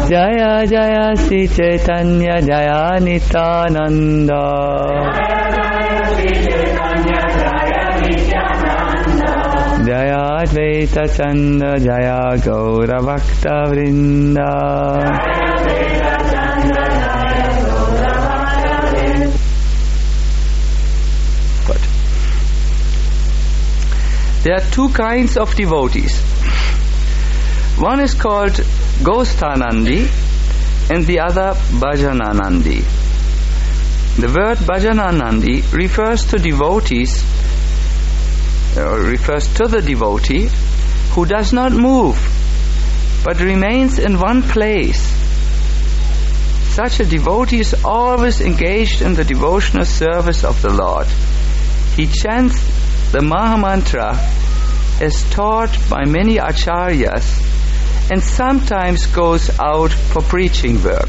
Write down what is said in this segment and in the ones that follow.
Jaya Jaya Sri Chaitanya Jaya Nityananda. Jaya Advaita Chanda Jaya Gaura Bhakta Vrinda. Good. There are two kinds of devotees. One is called Gosthanandi and the other Bhajananandi. The word Bhajananandi refers to devotees, refers to the devotee who does not move but remains in one place. Such a devotee is always engaged in the devotional service of the Lord. He chants the Mahamantra as taught by many acharyas and sometimes goes out for preaching work.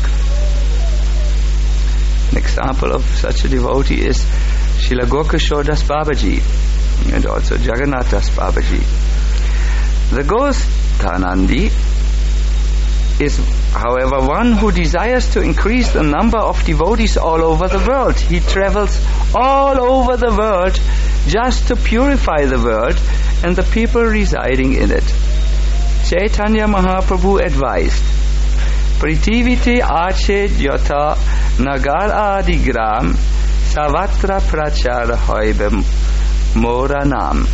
An example of such a devotee is Srila Gokishore Das Babaji and also Jagannath Das Babaji. The Gosthanandi is, however, one who desires to increase the number of devotees all over the world. He travels all over the world just to purify the world and the people residing in it. Chaitanya Mahaprabhu advised, Pritivite ache jyata nagar adi gram savatra prachara hoibem moranam.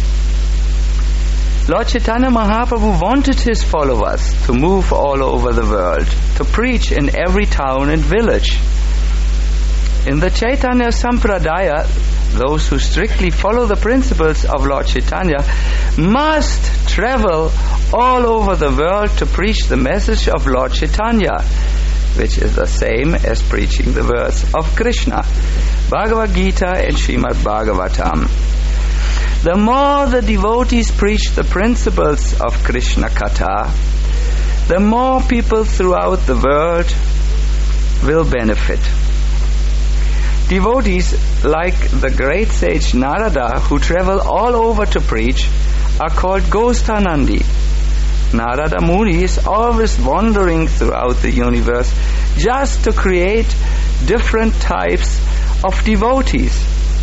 Lord Chaitanya Mahaprabhu wanted his followers to move all over the world, to preach in every town and village. In the Chaitanya Sampradaya, those who strictly follow the principles of Lord Chaitanya must travel all over the world to preach the message of Lord Chaitanya, which is the same as preaching the words of Krishna, Bhagavad Gita and Srimad Bhagavatam. The more the devotees preach the principles of Krishna Katha, the more people throughout the world will benefit. Devotees like the great sage Narada, who travel all over to preach, are called Gosthanandi. Narada Muni is always wandering throughout the universe just to create different types of devotees.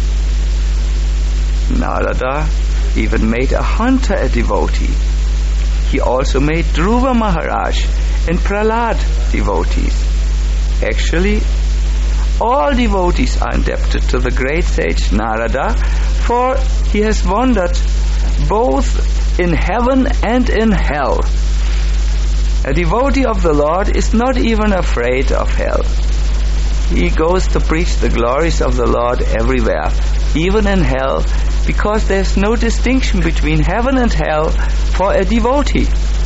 Narada even made a hunter a devotee. He also made Dhruva Maharaj and Prahlad devotees. Actually, all devotees are indebted to the great sage Narada, for he has wandered both in heaven and in hell. A devotee of the Lord is not even afraid of hell. He goes to preach the glories of the Lord everywhere, even in hell, because there is no distinction between heaven and hell for a devotee.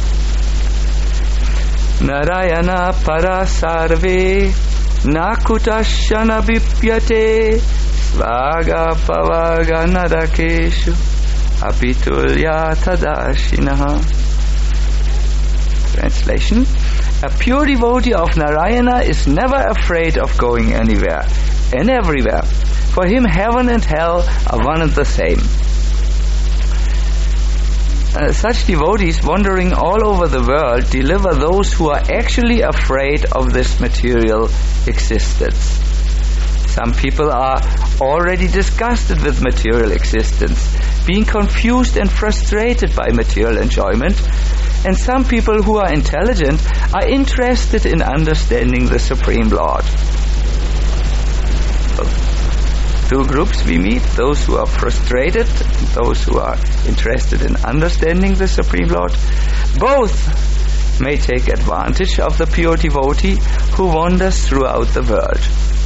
Narayana para sarve nakutashana vipyate svaga pavaga narakeshu apitulya tadashinaha. Translation: a pure devotee of Narayana is never afraid of going anywhere and everywhere. For him, heaven and hell are one and the same. Such devotees wandering all over the world deliver those who are actually afraid of this material existence. Some people are already disgusted with material existence, being confused and frustrated by material enjoyment, and some people who are intelligent are interested in understanding the Supreme Lord. Two groups we meet, those who are frustrated, those who are interested in understanding the Supreme Lord. Both may take advantage of the pure devotee who wanders throughout the world.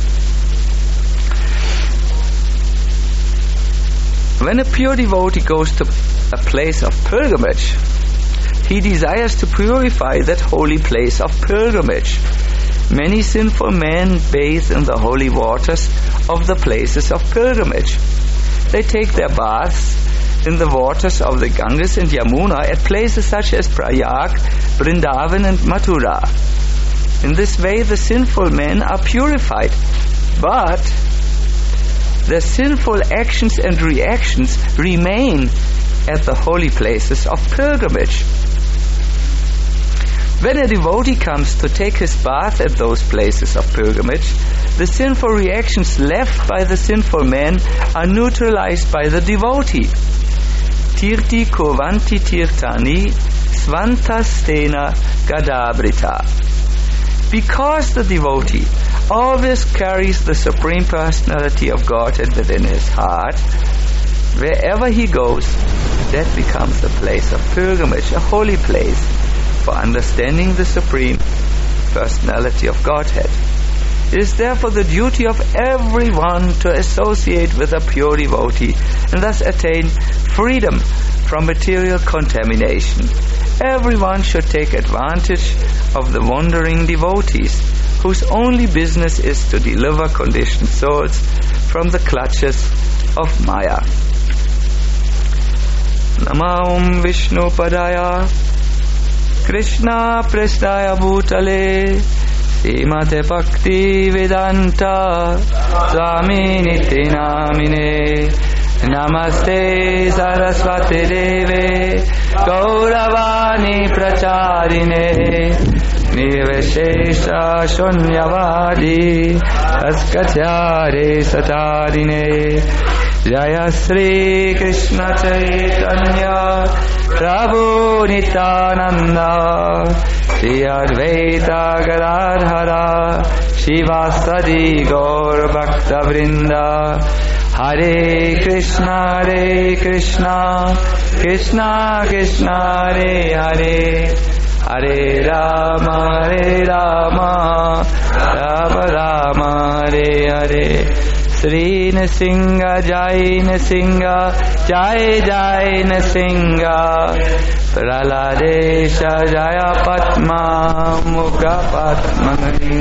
When a pure devotee goes to a place of pilgrimage, he desires to purify that holy place of pilgrimage. Many sinful men bathe in the holy waters of the places of pilgrimage. They take their baths in the waters of the Ganges and Yamuna at places such as Prayag, Vrindavan and Mathura. In this way the sinful men are purified, but their sinful actions and reactions remain at the holy places of pilgrimage. When a devotee comes to take his bath at those places of pilgrimage, the sinful reactions left by the sinful man are neutralized by the devotee. Tirti kurvanti tirtani svantastena gadabrita. Because the devotee always carries the Supreme Personality of Godhead within his heart, wherever he goes, that becomes a place of pilgrimage, a holy place for understanding the Supreme Personality of Godhead. It is therefore the duty of everyone to associate with a pure devotee and thus attain freedom from material contamination. Everyone should take advantage of the wandering devotees, whose only business is to deliver conditioned souls from the clutches of Maya. Namah Vishnu Padaya Krishna Prestaya Bhutale Srimate Bhakti Vedanta Swami Niti Namine Namaste Saraswati Deve Gauravani Pracharine Nirvishesha Shunyavadi Askatyare Satarine Jaya Sri Krishna Chaitanya Prabhu Nityananda Shri Advaita Gadadhara Shivasadi Gaur Bhakta Vrinda Hare Krishna Krishna Krishna Hare Hare Hare Rama Rama Rama Hare Hare Sri Nrsinga Jai Nrsinga Jai Jai Nrsinga Praladesha Jaya Padma Mukha Padma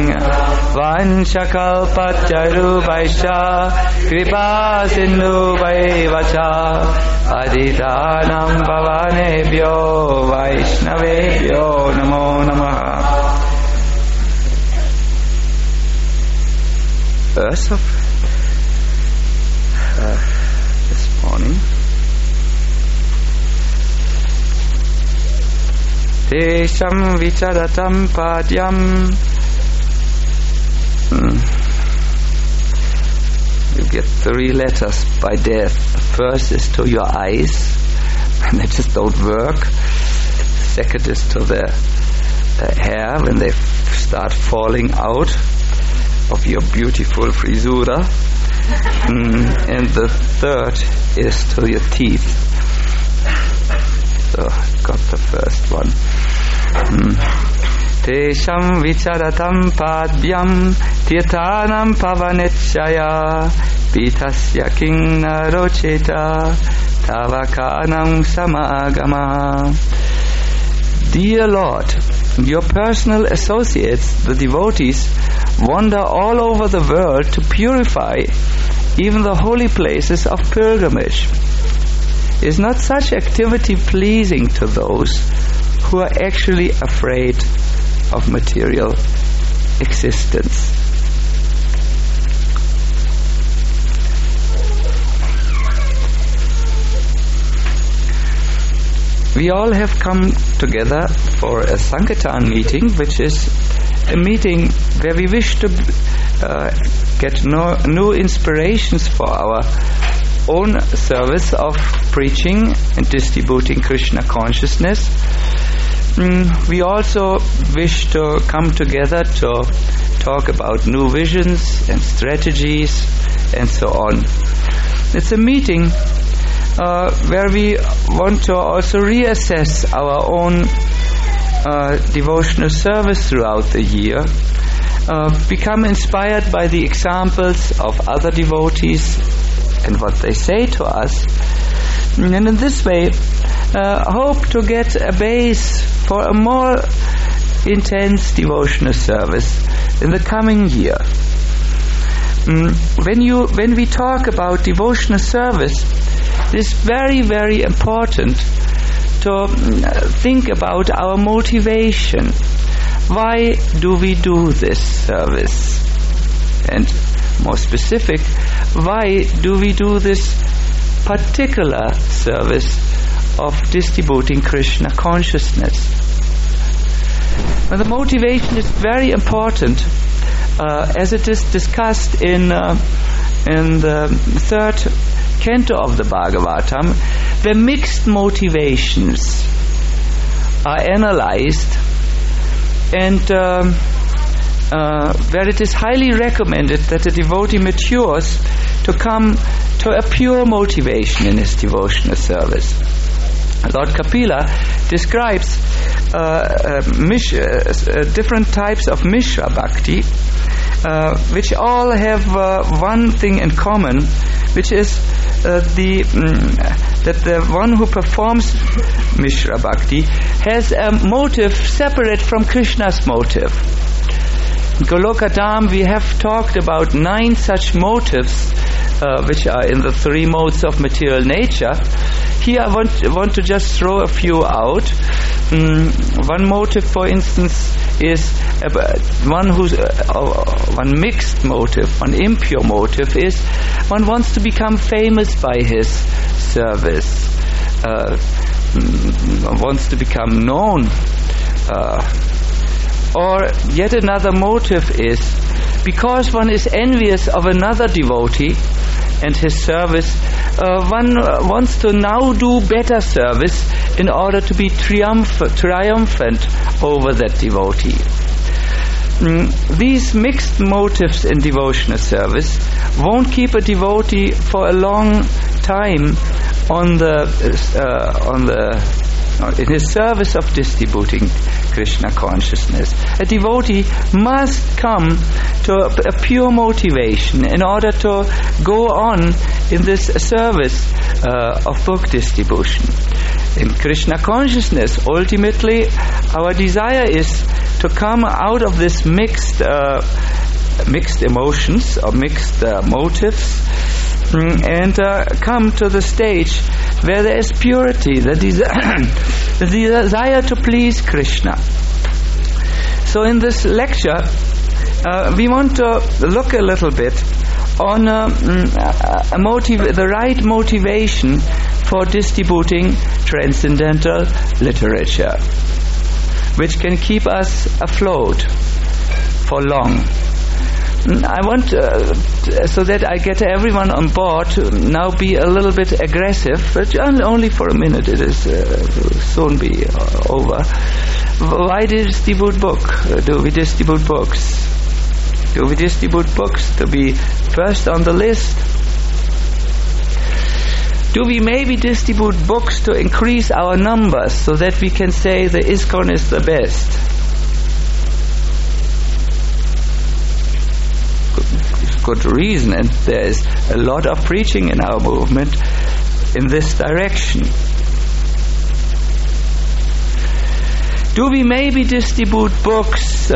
Vanchakalpacharu Vaisha Kripa Sindhu Vaivacha Adidanam Bhavanebhyo Vaishnavebhyo Namo Namaha. Verse of this morning. Tesham vicharatam padyam. You get 3 letters by death. The first is to your eyes, when they just don't work. Second is to the hair, when they start falling out of your beautiful frisura. And the third is to your teeth. So got the first one. Tesham vicharatam padbyam tirtanam pavanechaya pitasya king narocheta tavakanam samagama. Dear Lord, your personal associates, the devotees, wander all over the world to purify even the holy places of pilgrimage. Is not such activity pleasing to those who are actually afraid of material existence? We all have come together for a Sankirtan meeting, which is a meeting where we wish to get new inspirations for our own service of preaching and distributing Krishna consciousness. We also wish to come together to talk about new visions and strategies and so on. It's a meeting where we want to also reassess our own devotional service throughout the year, become inspired by the examples of other devotees and what they say to us, and in this way hope to get a base for a more intense devotional service in the coming year. When we talk about devotional service, it is very, very important to think about our motivation. Why do we do this service? And more specific, why do we do this particular service of distributing Krishna consciousness? The motivation is very important, as it is discussed in the third canto of the Bhagavatam, where mixed motivations are analyzed, and where it is highly recommended that the devotee matures to come to a pure motivation in his devotional service. Lord Kapila describes different types of Mishra Bhakti, which all have one thing in common, which is that the one who performs Mishra Bhakti has a motive separate from Krishna's motive. In Goloka Dham we have talked about 9 such motives, which are in the 3 modes of material nature. Here I want to just throw a few out. One motive, for instance, is one mixed motive, one impure motive is one wants to become famous by his service, wants to become known. Or yet another motive is because one is envious of another devotee and his service, one wants to now do better service in order to be triumphant over that devotee. These mixed motives in devotional service won't keep a devotee for a long time in his service of distributing Krishna consciousness. A devotee must come to a pure motivation in order to go on in this service of book distribution. In Krishna consciousness, ultimately, our desire is to come out of this mixed emotions or mixed motives, and come to the stage where there is purity, the desire to please Krishna. So in this lecture, we want to look a little bit on the right motivation for distributing transcendental literature, which can keep us afloat for long. I want, so that I get everyone on board, to now be a little bit aggressive, but only for a minute, it is will soon be over. Why distribute book? Do we distribute books? Do we distribute books to be first on the list? Do we maybe distribute books to increase our numbers so that we can say the ISKCON is the best? Good reason, and there is a lot of preaching in our movement in this direction. Do we maybe distribute books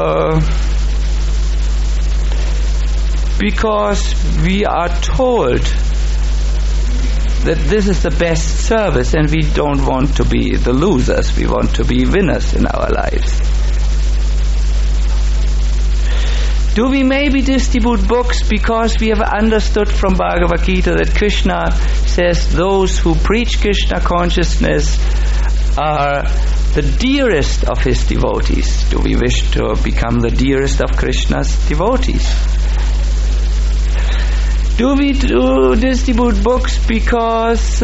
because we are told that this is the best service and we don't want to be the losers, we want to be winners in our lives? Do we maybe distribute books because we have understood from Bhagavad Gita that Krishna says those who preach Krishna consciousness are the dearest of his devotees? Do we wish to become the dearest of Krishna's devotees? Do we distribute books because,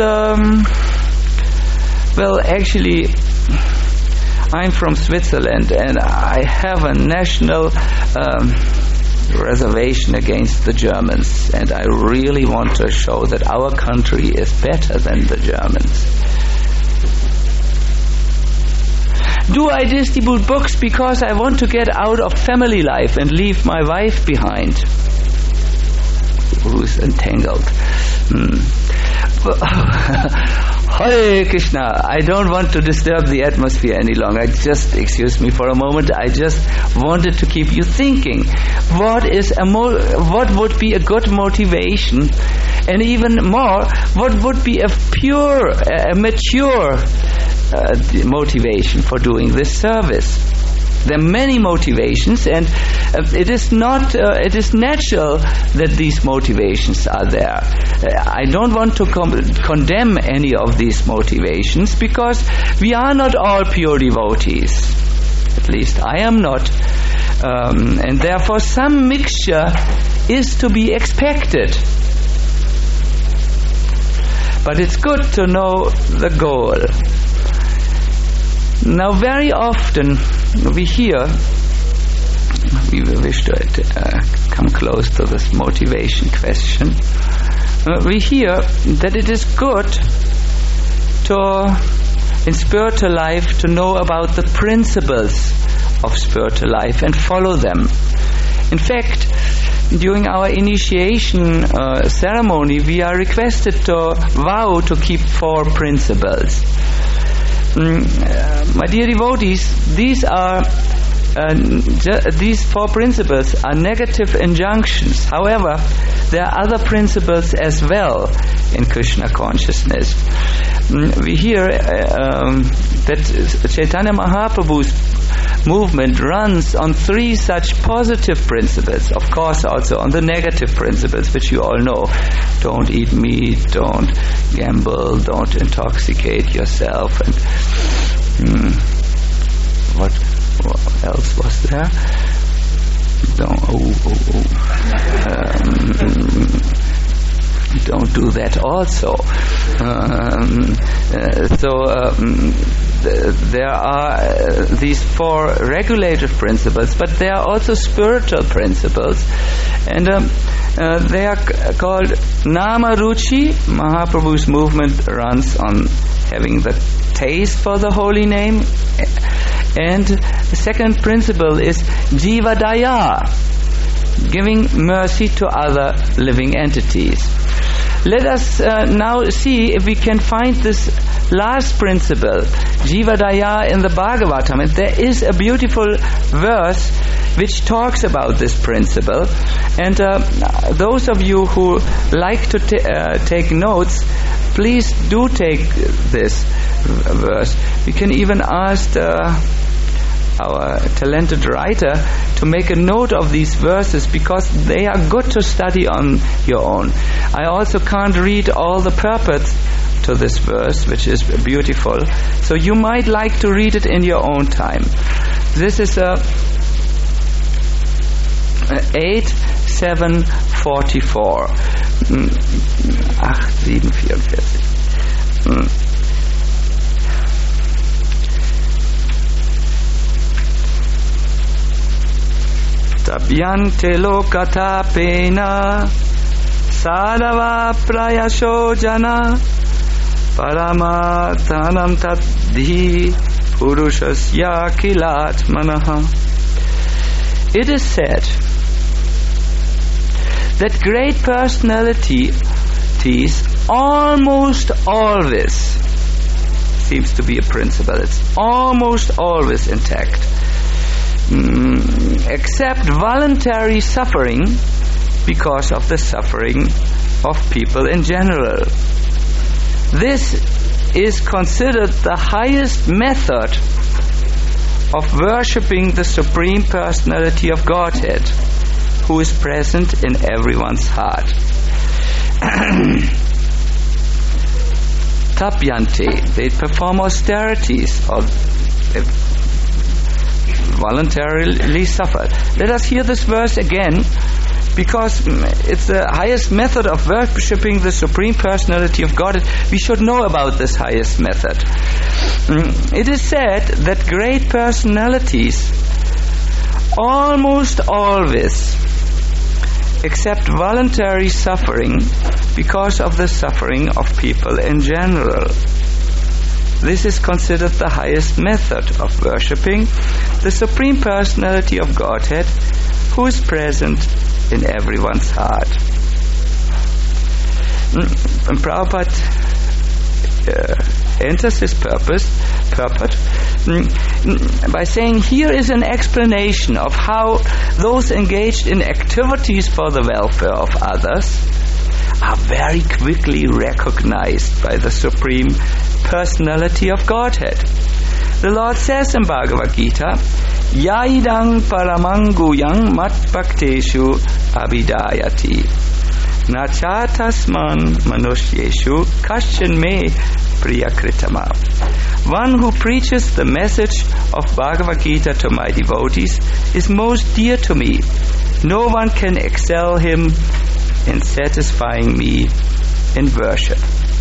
actually, I'm from Switzerland and I have a national reservation against the Germans, and I really want to show that our country is better than the Germans. Do I distribute books because I want to get out of family life and leave my wife behind, who's entangled? Hare Krishna, I don't want to disturb the atmosphere any longer. Excuse me for a moment. I just wanted to keep you thinking. What would be a good motivation? And even more, what would be a pure, mature motivation for doing this service? There are many motivations, and it is natural that these motivations are there. I don't want to condemn any of these motivations, because we are not all pure devotees. At least I am not. And therefore some mixture is to be expected. But it's good to know the goal. Now very often we hear, we wish to come close to this motivation question, we hear that it is good to, in spiritual life, to know about the principles of spiritual life and follow them. In fact, during our initiation ceremony, we are requested to vow to keep 4 principles. My dear devotees, these 4 principles are negative injunctions. However, there are other principles as well in Krishna consciousness. We hear that Chaitanya Mahaprabhu's movement runs on 3 such positive principles. Of course, also on the negative principles, which you all know. Don't eat meat, don't gamble, don't intoxicate yourself, and what else was there? Don't do that also. There are these 4 regulative principles, but there are also spiritual principles, and they are called Nama Ruchi. Mahaprabhu's movement runs on having the taste for the holy name. And the second principle is Jiva Daya, giving mercy to other living entities. Let us now see if we can find this last principle, Jiva Daya, in the Bhagavatam. And there is a beautiful verse which talks about this principle. And those of you who like to take notes, please do take this verse. We can even ask our talented writer to make a note of these verses, because they are good to study on your own. I also can't read all the purports to this verse, which is beautiful, so you might like to read it in your own time. This is 8:7:44. 8:7:44. Tabhyante lokatapena sadava prayasho jana paramathanam tadhi purushasya kilatmanaha. It is said that great personalities almost always, seems to be a principle, it's almost always intact, accept voluntary suffering because of the suffering of people in general. This is considered the highest method of worshipping the Supreme Personality of Godhead, who is present in everyone's heart. Tapyante, they perform austerities, or voluntarily suffered. Let us hear this verse again, because it's the highest method of worshipping the Supreme Personality of God. We should know about this highest method. It is said that great personalities almost always accept voluntary suffering because of the suffering of people in general. This is considered the highest method of worshipping the Supreme Personality of Godhead, who is present in everyone's heart. And Prabhupada enters his purport by saying, here is an explanation of how those engaged in activities for the welfare of others are very quickly recognized by the Supreme Personality of Godhead. The Lord says in Bhagavad Gita, Yaidang paramanguyang matbhakteshu abhidayati nachatasman manushyeshu kaschan me priyakritama. one who preaches the message of Bhagavad Gita to my devotees is most dear to me. No one can excel him in satisfying me in worship.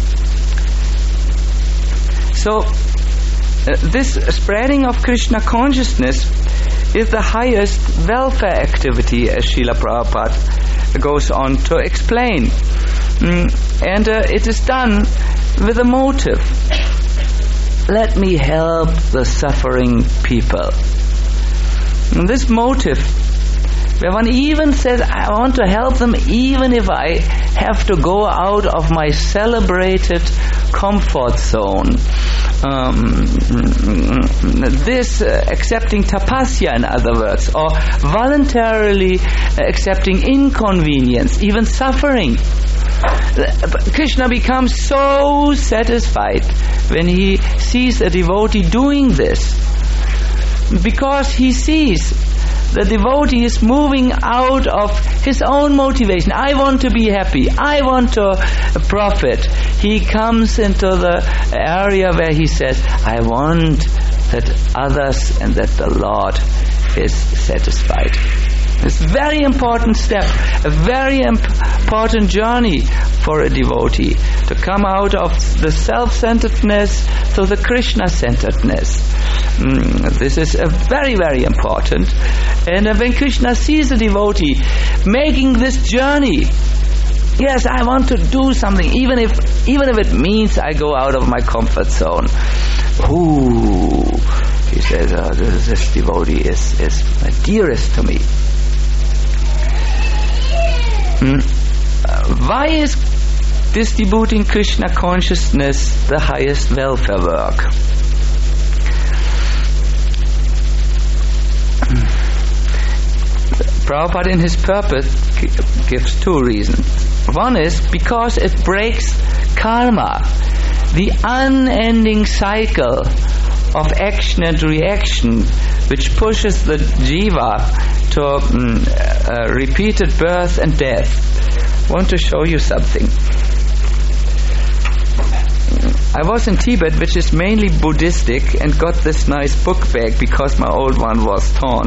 So, this spreading of Krishna consciousness is the highest welfare activity, as Srila Prabhupada goes on to explain. And it is done with a motive. Let me help the suffering people. And this motive, where one even says, I want to help them even if I have to go out of my celebrated comfort zone. This accepting tapasya, in other words, or voluntarily accepting inconvenience, even suffering. Krishna becomes so satisfied when he sees a devotee doing this, because he sees the devotee is moving out of his own motivation. I want to be happy. I want to profit. He comes into the area where he says, I want that others and that the Lord is satisfied. It's a very important step, a very important journey for a devotee, to come out of the self-centeredness to the Krishna-centeredness. This is a very, very important. And when Krishna sees a devotee making this journey, yes, I want to do something, even if it means I go out of my comfort zone. Ooh, he says, this devotee is dearest to me. Why is distributing Krishna consciousness the highest welfare work? Prabhupada in his purpose gives two reasons. One is because it breaks karma, the unending cycle of action and reaction which pushes the jiva to repeated birth and death. I want to show you something. I was in Tibet, which is mainly Buddhistic, and got this nice book bag because my old one was torn.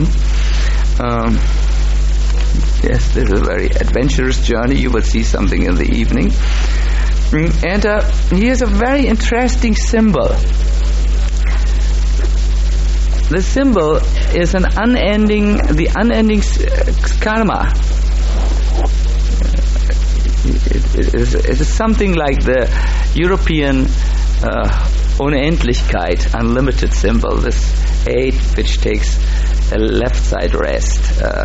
Yes, this is a very adventurous journey. You will see something in the evening. And here's a very interesting symbol. The symbol is the unending karma. It is something like the European Unendlichkeit, unlimited symbol, this 8 which takes a left side rest.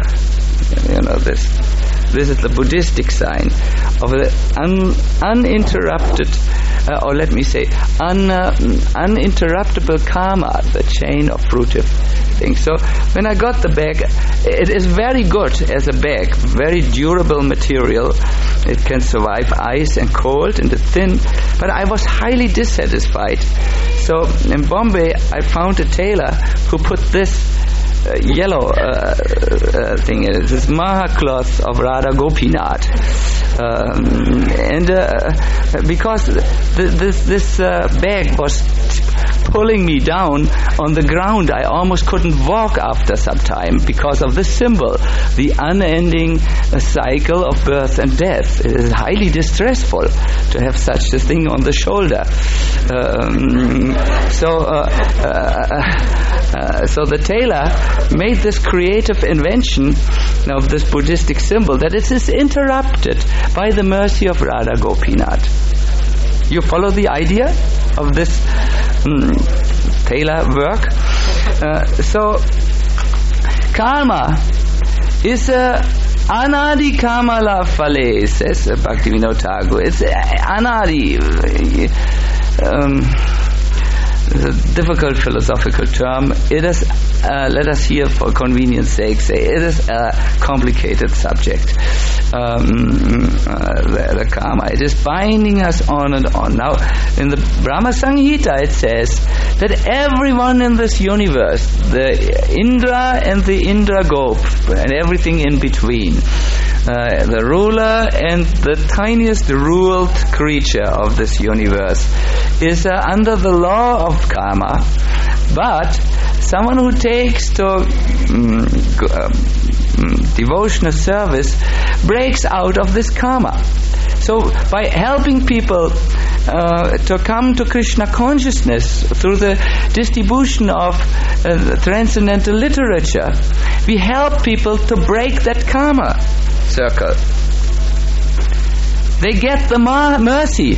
This is the Buddhistic sign of the uninterrupted, or let me say, uninterruptible karma, the chain of fruitive things. So when I got the bag, it is very good as a bag, very durable material. It can survive ice and cold, and it's thin, but I was highly dissatisfied. So in Bombay, I found a tailor who put this yellow thing in it. This Maha cloth of Radha Gopinath. Because this bag was pulling me down on the ground, I almost couldn't walk after some time because of this symbol, the unending cycle of birth and death. It is highly distressful to have such a thing on the shoulder. So the tailor made this creative invention of this Buddhistic symbol, that it is interrupted by the mercy of Radha Gopinath. You follow the idea of this tailor work? So karma is a anadi kamala phale, says Bhaktivinoda Thakur. It's anadi. It's a difficult philosophical term. It is, let us here for convenience sake say, it is a complicated subject. The karma, it is binding us on and on. Now, in the Brahma Samhita it says that everyone in this universe, the Indra and the Indra Gop, and everything in between, the ruler and the tiniest ruled creature of this universe, is under the law of karma, but someone who takes to devotional service breaks out of this karma. So by helping people to come to Krishna consciousness through the distribution of transcendental literature, we help people to break that karma circle. They get the mercy,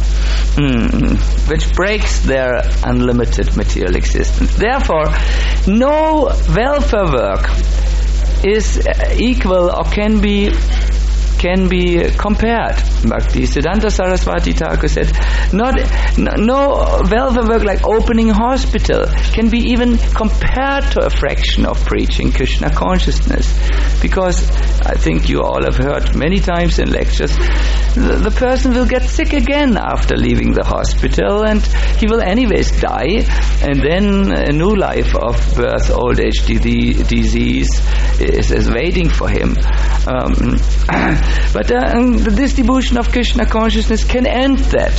which breaks their unlimited material existence. Therefore, no welfare work is equal or can be compared. Bhaktisiddhanta Saraswati Thakur said, no welfare work like opening a hospital can be even compared to a fraction of preaching Krishna consciousness. Because I think you all have heard many times in lectures, the person will get sick again after leaving the hospital, and he will anyways die, and then a new life of birth, old age, disease is waiting for him. But the distribution of Krishna consciousness can end that.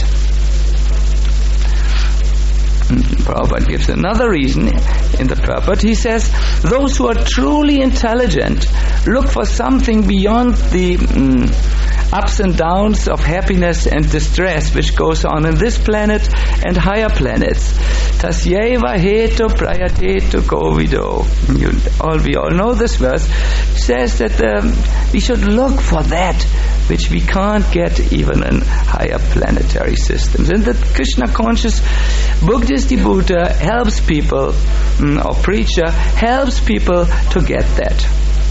Prabhupada gives another reason in the purport. He says, those who are truly intelligent look for something beyond the ups and downs of happiness and distress which goes on in this planet and higher planets. Tasyeva hetu prayatetu kovido. We all know this verse. It says that we should look for that which we can't get even in higher planetary systems. And that Krishna conscious book distributor helps people, or preacher helps people to get that.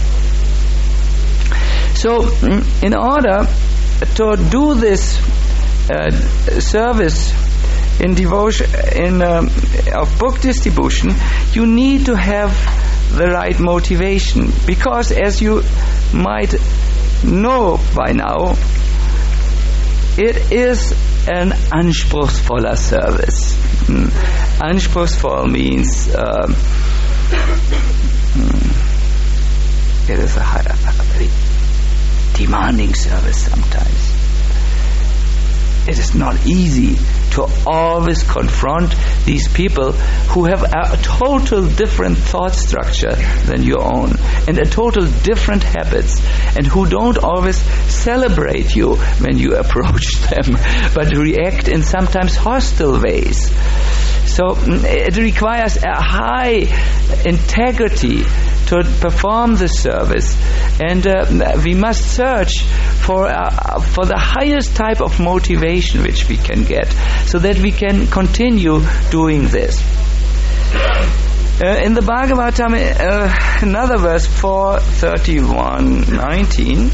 So, in order to do this service in devotion, of book distribution, you need to have the right motivation. Because, as you might know by now, it is an anspruchsvoller service. Anspruchsvoll means it is a very demanding service sometimes. It is not easy to always confront these people who have a total different thought structure than your own, and a total different habits, and who don't always celebrate you when you approach them, but react in sometimes hostile ways. So it requires a high integrity to perform the service, and we must search for the highest type of motivation which we can get, so that we can continue doing this. In the Bhagavatam, another verse, 4:31-19,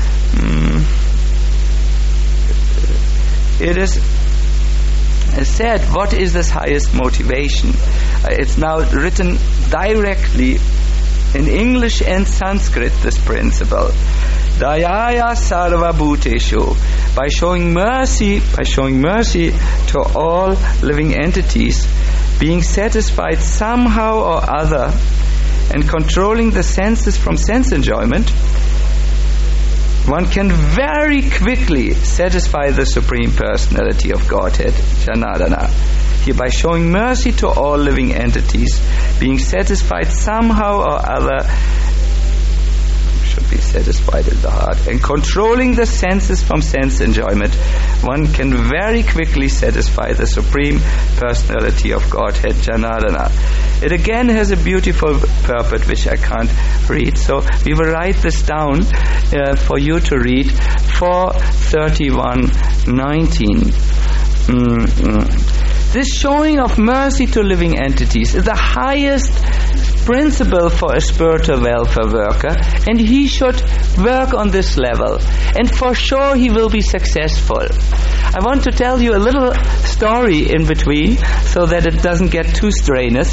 it is said, what is this highest motivation? It's now written directly in English and Sanskrit, this principle. Dayaya sarva bhuteshu, by showing mercy to all living entities, being satisfied somehow or other, and controlling the senses from sense enjoyment, one can very quickly satisfy the Supreme Personality of Godhead, Janardana. Here, by showing mercy to all living entities, being satisfied somehow or other, should be satisfied in the heart, and controlling the senses from sense enjoyment, one can very quickly satisfy the Supreme Personality of Godhead, Janardana. It again has a beautiful purport which I can't read, so we will write this down for you to read. 4:31-19. This showing of mercy to living entities is the highest principle for a spiritual welfare worker, and he should work on this level, and for sure he will be successful. I want to tell you a little story in between so that it doesn't get too strenuous.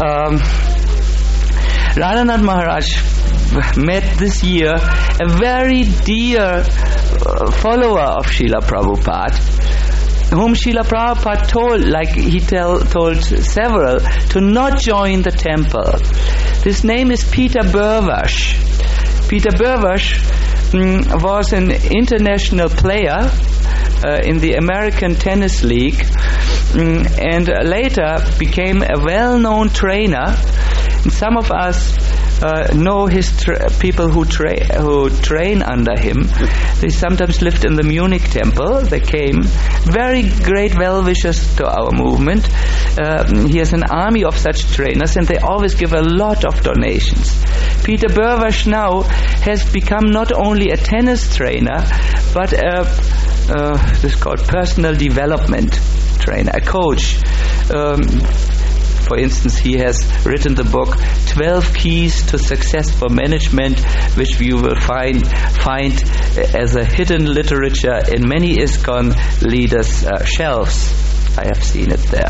Radhanath Maharaj met this year a very dear follower of Srila Prabhupada, whom Srila Prabhupada told, like he told several, to not join the temple. His name is Peter Burvash. Peter Burvash was an international player in the American Tennis League, and later became a well-known trainer. And some of us know his people who train under him. They sometimes lived in the Munich temple. They came, very great well-wishers to our movement. He has an army of such trainers, and they always give a lot of donations. Peter Burwash now has become not only a tennis trainer, but this is called personal development trainer, a coach. For instance, he has written the book 12 Keys to Successful Management, which you will find as a hidden literature in many ISKCON leaders' shelves. I have seen it there.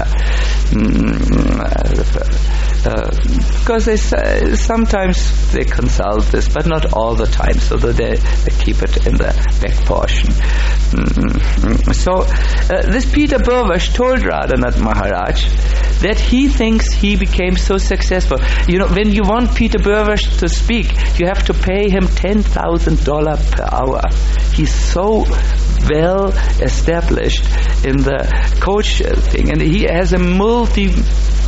Because sometimes they consult this, but not all the time, so that they keep it in the back portion. So this Peter Burwash told Radhanath Maharaj that he thinks he became so successful. You know, when you want Peter Burwash to speak, you have to pay him $10,000 per hour. He's so well established in the coach thing, and he has a multi-million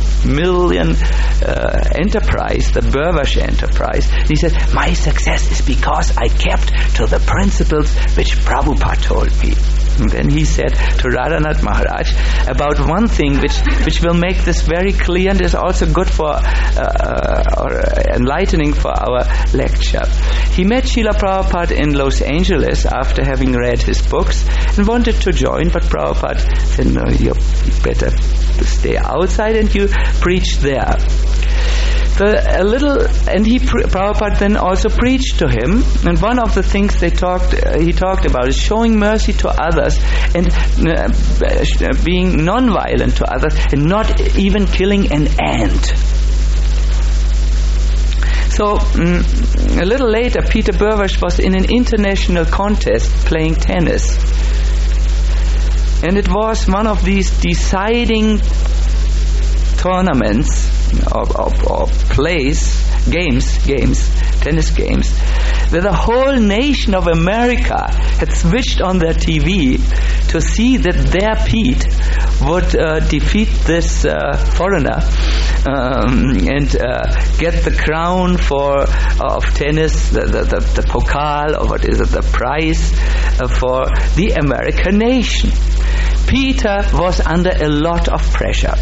enterprise, the Burwash enterprise. He said, my success is because I kept to the principles which Prabhupada told me. And then he said to Radhanath Maharaj about one thing which will make this very clear and is also good for or enlightening for our lecture. He met Srila Prabhupada in Los Angeles after having read his books and wanted to join, but Prabhupada said, no, you better stay outside and you preach there. Prabhupada then also preached to him, and one of the things he talked about is showing mercy to others and being non-violent to others and not even killing an ant. So a little later, Peter Burwash was in an international contest playing tennis, and it was one of these deciding tournaments or tennis games, where the whole nation of America had switched on their TV to see that their Pete would defeat this foreigner and get the crown of tennis, the pokal, or what is it, the prize for the American nation. Peter was under a lot of pressure.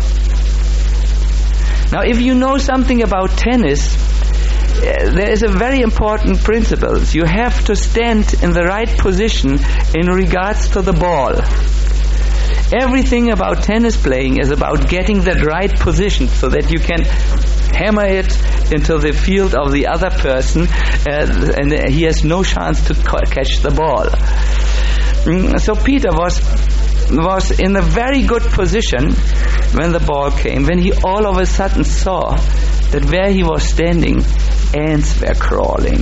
Now, if you know something about tennis, there is a very important principle. You have to stand in the right position in regards to the ball. Everything about tennis playing is about getting that right position so that you can hammer it into the field of the other person and he has no chance to catch the ball. So Peter was in a very good position when the ball came, when he all of a sudden saw that where he was standing, ants were crawling.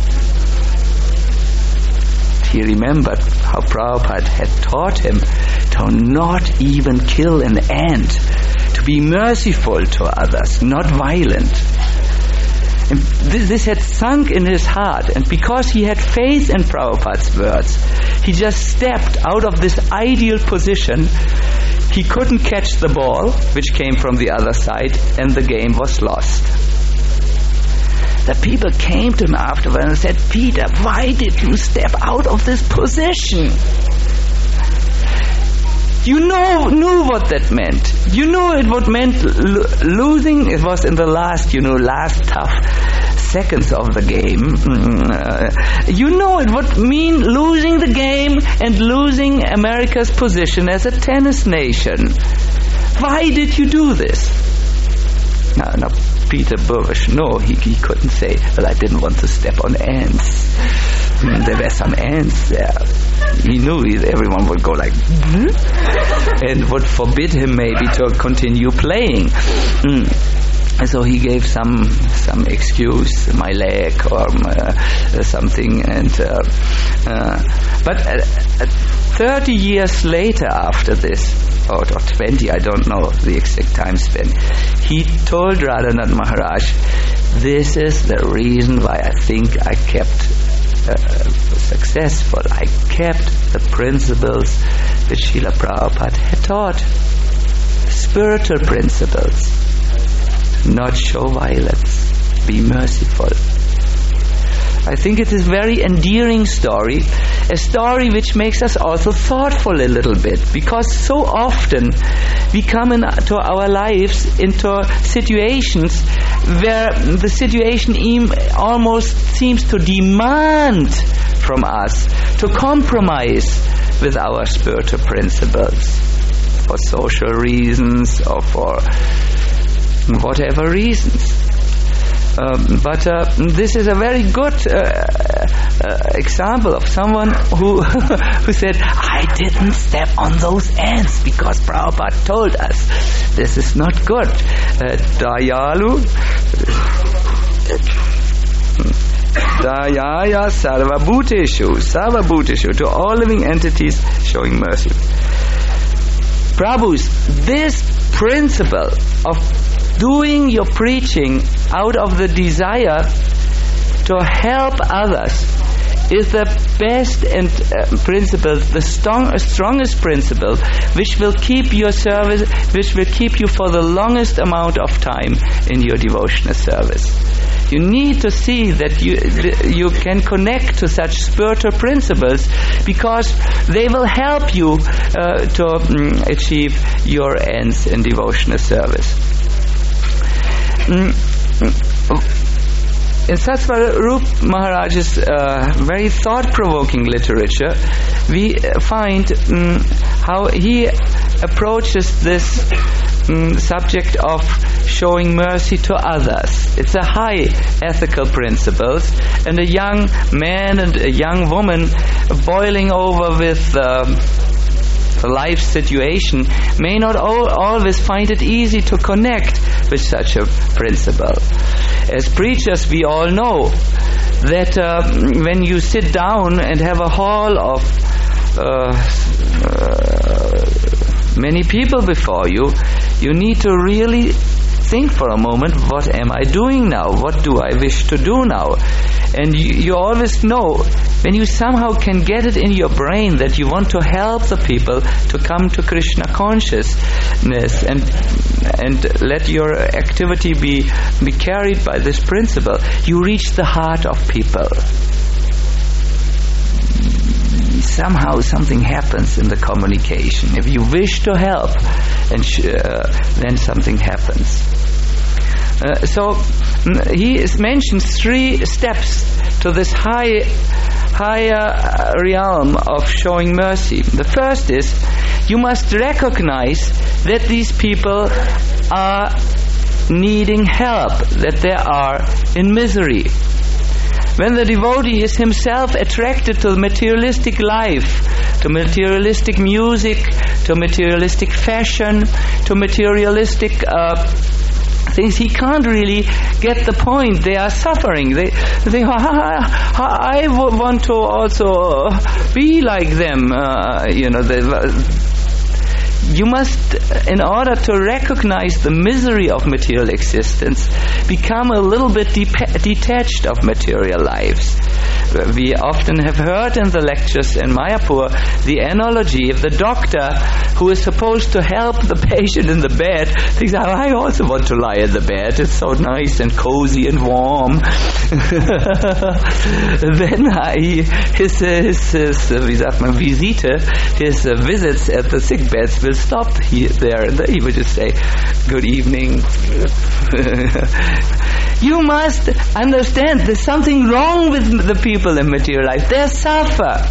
He remembered how Prabhupada had taught him to not even kill an ant, to be merciful to others, not violent. And this had sunk in his heart, and because he had faith in Prabhupada's words, he just stepped out of this ideal position. He couldn't catch the ball, which came from the other side, and the game was lost. The people came to him afterwards and said, Peter, why did you step out of this position? You knew what that meant. You knew what meant losing. It was in the last tough seconds of the game. You know it would mean losing the game and losing America's position as a tennis nation. Why did you do this? Now Peter Burwash, no, he couldn't say, well, I didn't want to step on ants. There were some ants there. He knew everyone would go like, and would forbid him maybe to continue playing. So he gave some excuse, my leg or something, and but 30 years later after this, or 20, I don't know the exact time span, he told Radhanath Maharaj, this is the reason why I think I kept successful. I kept the principles which Srila Prabhupada had taught. spiritual principles. Not show violence. Be merciful. I think it is a very endearing story, a story which makes us also thoughtful a little bit, because so often we come into our lives into situations where the situation almost seems to demand from us to compromise with our spiritual principles for social reasons or for whatever reasons. But this is a very good example of someone who said, I didn't step on those ants because Prabhupada told us this is not good. Dayalu Dayaya Sarvabhuteshu, to all living entities showing mercy. Prabhus, this principle of doing your preaching out of the desire to help others is the best and principle, the strongest principle, which will keep your service, which will keep you for the longest amount of time in your devotional service. You need to see that you can connect to such spiritual principles, because they will help you to achieve your ends in devotional service. In Satsvarup Maharaj's very thought-provoking literature, we find how he approaches this subject of showing mercy to others. It's a high ethical principle, and a young man and a young woman boiling over with life situation may not always find it easy to connect with such a principle. As preachers, we all know that when you sit down and have a hall of many people before you, you need to really think for a moment, what am I doing now? What do I wish to do now? And you always know, when you somehow can get it in your brain that you want to help the people to come to Krishna consciousness and let your activity be carried by this principle, you reach the heart of people. Somehow something happens in the communication. If you wish to help, and then something happens. So he mentions 3 steps to this higher realm of showing mercy. The first is, you must recognize that these people are needing help, that they are in misery. When the devotee is himself attracted to materialistic life, to materialistic music, to materialistic fashion, to materialistic things, he can't really get the point. They are suffering. They I want to also be like them. You must, in order to recognize the misery of material existence, become a little bit detached of material lives. We often have heard in the lectures in Mayapur the analogy of the doctor who is supposed to help the patient in the bed. Thinks, I also want to lie in the bed. It's so nice and cozy and warm. Then his visits at the sick beds will stop there, and he would just say, good evening. You must understand there's something wrong with the people in material life. They suffer.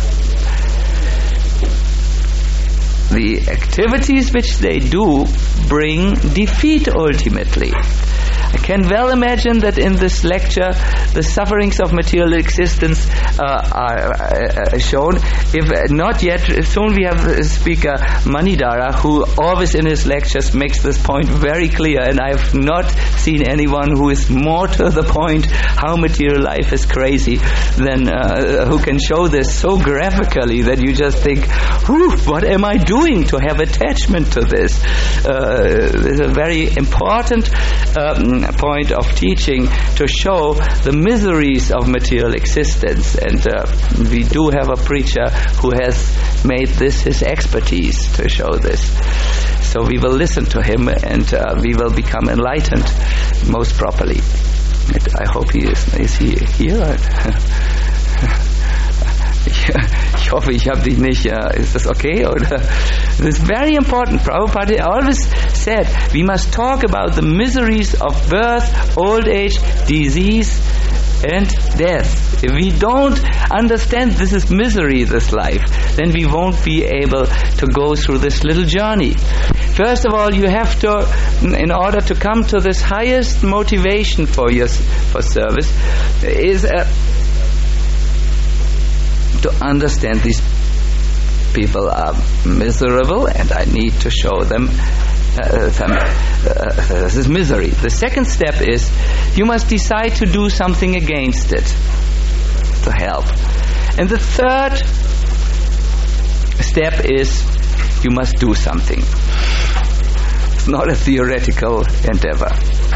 The activities which they do bring defeat ultimately. I can well imagine that in this lecture the sufferings of material existence are shown. If not yet, soon we have speaker Manidara, who always in his lectures makes this point very clear, and I have not seen anyone who is more to the point how material life is crazy than who can show this so graphically that you just think, what am I doing to have attachment to this? It's a very important point of teaching to show the miseries of material existence, and we do have a preacher who has made this his expertise to show this. So we will listen to him, and we will become enlightened most properly. I hope he is he here? Ich hoffe, ich habe dich nicht. Is this okay? Oder? This is very important. Prabhupada always said we must talk about the miseries of birth, old age, disease, and death. If we don't understand this is misery, this life, then we won't be able to go through this little journey. First of all, you have to, in order to come to this highest motivation for service, is to understand these people are miserable, and I need to show them this is misery. The second step is you must decide to do something against it, to help. And the third step is you must do something. It's not a theoretical endeavor.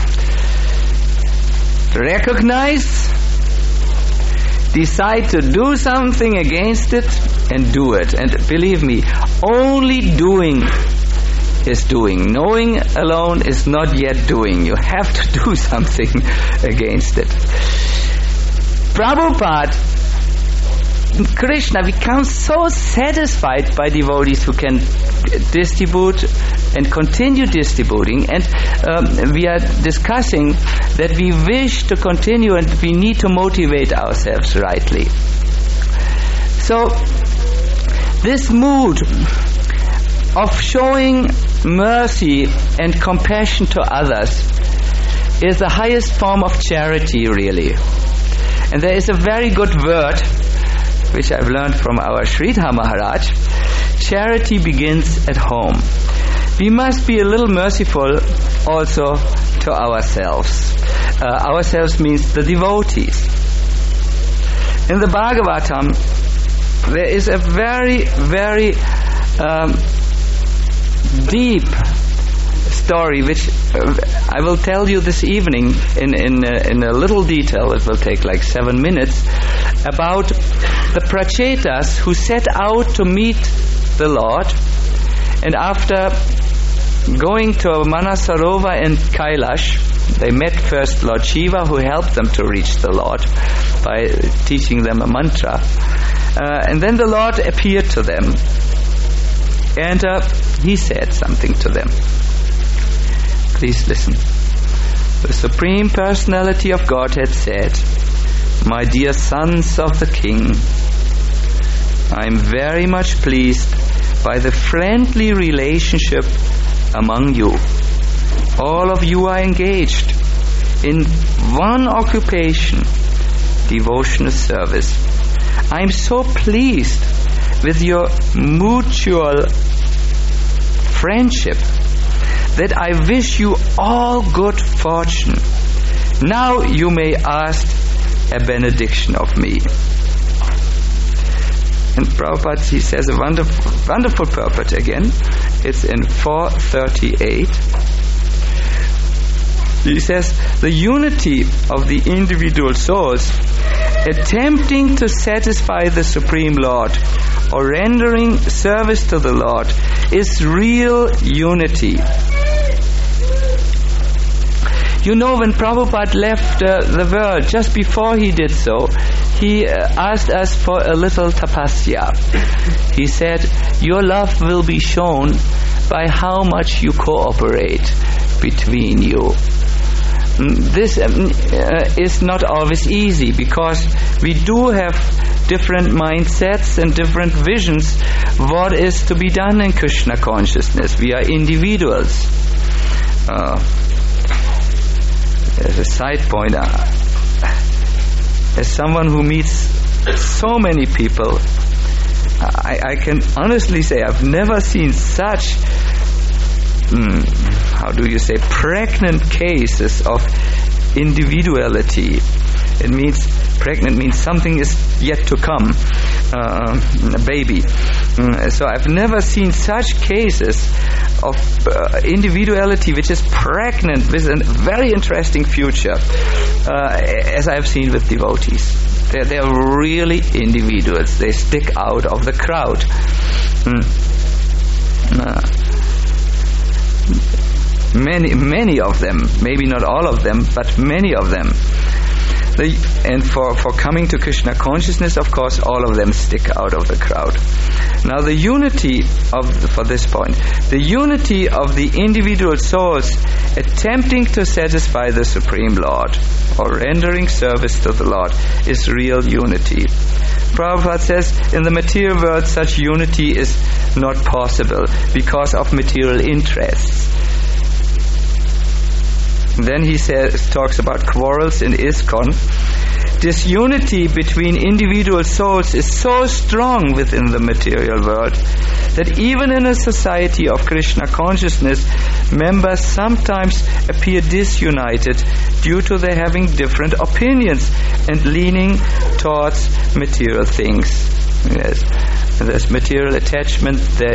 Recognize, decide to do something against it, and do it. And believe me, only doing is doing. Knowing alone is not yet doing. You have to do something against it. Prabhupada, Krishna becomes so satisfied by devotees who can distribute and continue distributing, and we are discussing that we wish to continue and we need to motivate ourselves rightly. So this mood of showing mercy and compassion to others is the highest form of charity, really. And there is a very good word which I've learned from our Sridhar Maharaj. Charity begins at home. We must be a little merciful also to ourselves. Ourselves means the devotees. In the Bhagavatam, there is a very, very deep story which I will tell you this evening in a little detail. It will take like 7 minutes, about the Prachetas who set out to meet the Lord, and after going to Manasarovar and Kailash, they met first Lord Shiva, who helped them to reach the Lord by teaching them a mantra, and then the Lord appeared to them, and he said something to them. Please listen. The Supreme Personality of Godhead said, "My dear sons of the King, I am very much pleased by the friendly relationship among you. All of you are engaged in one occupation, devotional service. I am so pleased with your mutual friendship that I wish you all good fortune. Now you may ask a benediction of me." And Prabhupada, he says a wonderful purport again. It's in 438. He says, the unity of the individual souls attempting to satisfy the Supreme Lord or rendering service to the Lord is real unity. You know, when Prabhupada left the world, just before he did so, he asked us for a little tapasya. He said, your love will be shown by how much you cooperate between you. This is not always easy, because we do have different mindsets and different visions what is to be done in Krishna consciousness. We are individuals. As a side point, as someone who meets so many people, I can honestly say I've never seen such pregnant cases of individuality. It means pregnant means something is yet to come, a baby. So I've never seen such cases of individuality which is pregnant with a very interesting future, as I've seen with devotees. They're really individuals. They stick out of the crowd. many of them, maybe not all of them, but many of them. And for coming to Krishna consciousness, of course, all of them stick out of the crowd. Now the unity for this point, the unity of the individual souls attempting to satisfy the Supreme Lord or rendering service to the Lord is real unity. Prabhupada says in the material world such unity is not possible because of material interests. Then he talks about quarrels in ISKCON. This unity between individual souls is so strong within the material world that even in a society of Krishna consciousness, members sometimes appear disunited due to their having different opinions and leaning towards material things. Yes, there's material attachment. There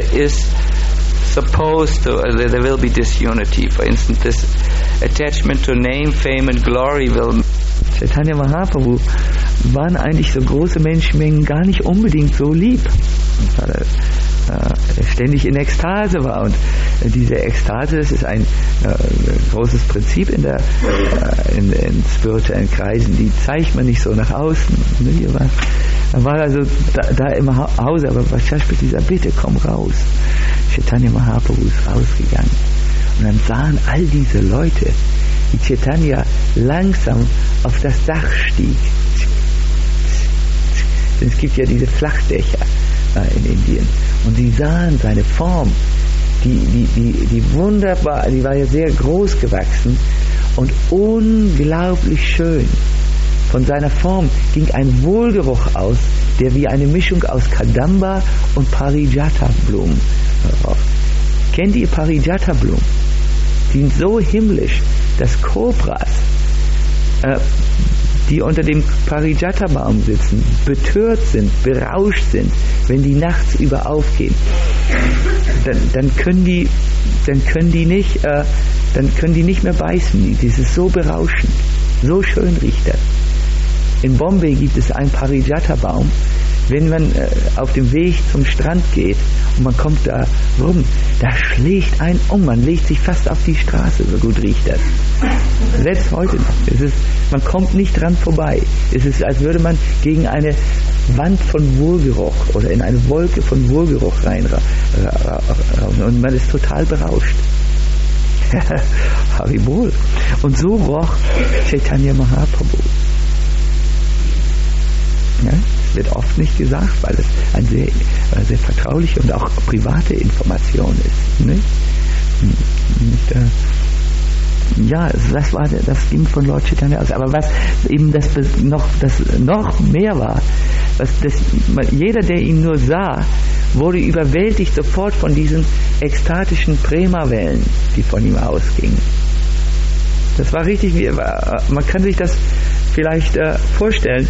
will be disunity. For instance, this attachment to name, fame and glory will... Chaitanya Mahaprabhu waren eigentlich so große Menschenmengen gar nicht unbedingt so lieb, weil er ständig in Ekstase war. Und diese Ekstase, das ist ein großes Prinzip in spirituellen Kreisen, die zeigt man nicht so nach außen. Er war also da im Hause, aber mit dieser Bitte, komm raus. Chaitanya Mahaprabhu ist rausgegangen. Und dann sahen all diese Leute, wie Chaitanya langsam auf das Dach stieg. Denn es gibt ja diese Flachdächer in Indien. Und die sahen seine Form, die wunderbar, die war ja sehr groß gewachsen und unglaublich schön. Von seiner Form ging ein Wohlgeruch aus, der wie eine Mischung aus Kadamba und Parijata-Blumen roch. Kennt ihr Parijata-Blumen? Die sind so himmlisch, dass Kobras, die unter dem Parijata-Baum sitzen, betört sind, berauscht sind, wenn die nachts über aufgehen. Dann können die nicht mehr beißen. Das ist so berauschend, so schön riecht das. In Bombay gibt es einen Parijata-Baum. Wenn man auf dem Weg zum Strand geht und man kommt da rum, da schlägt einen um, man legt sich fast auf die Straße, so gut riecht das. Selbst heute noch. Man kommt nicht dran vorbei. Es ist, als würde man gegen eine Wand von Wohlgeruch oder in eine Wolke von Wohlgeruch reinrauchen und man ist total berauscht. Haribol. Und so roch Chaitanya Mahaprabhu. Ja, es wird oft nicht gesagt, weil es eine sehr vertrauliche und auch private Information ist. Nicht? Das ging von Lord Chaitanya aus. Aber was eben das noch mehr war, jeder, der ihn nur sah, wurde überwältigt sofort von diesen ekstatischen Prema-Wellen, die von ihm ausgingen. Das war richtig, man kann sich das vielleicht vorstellen,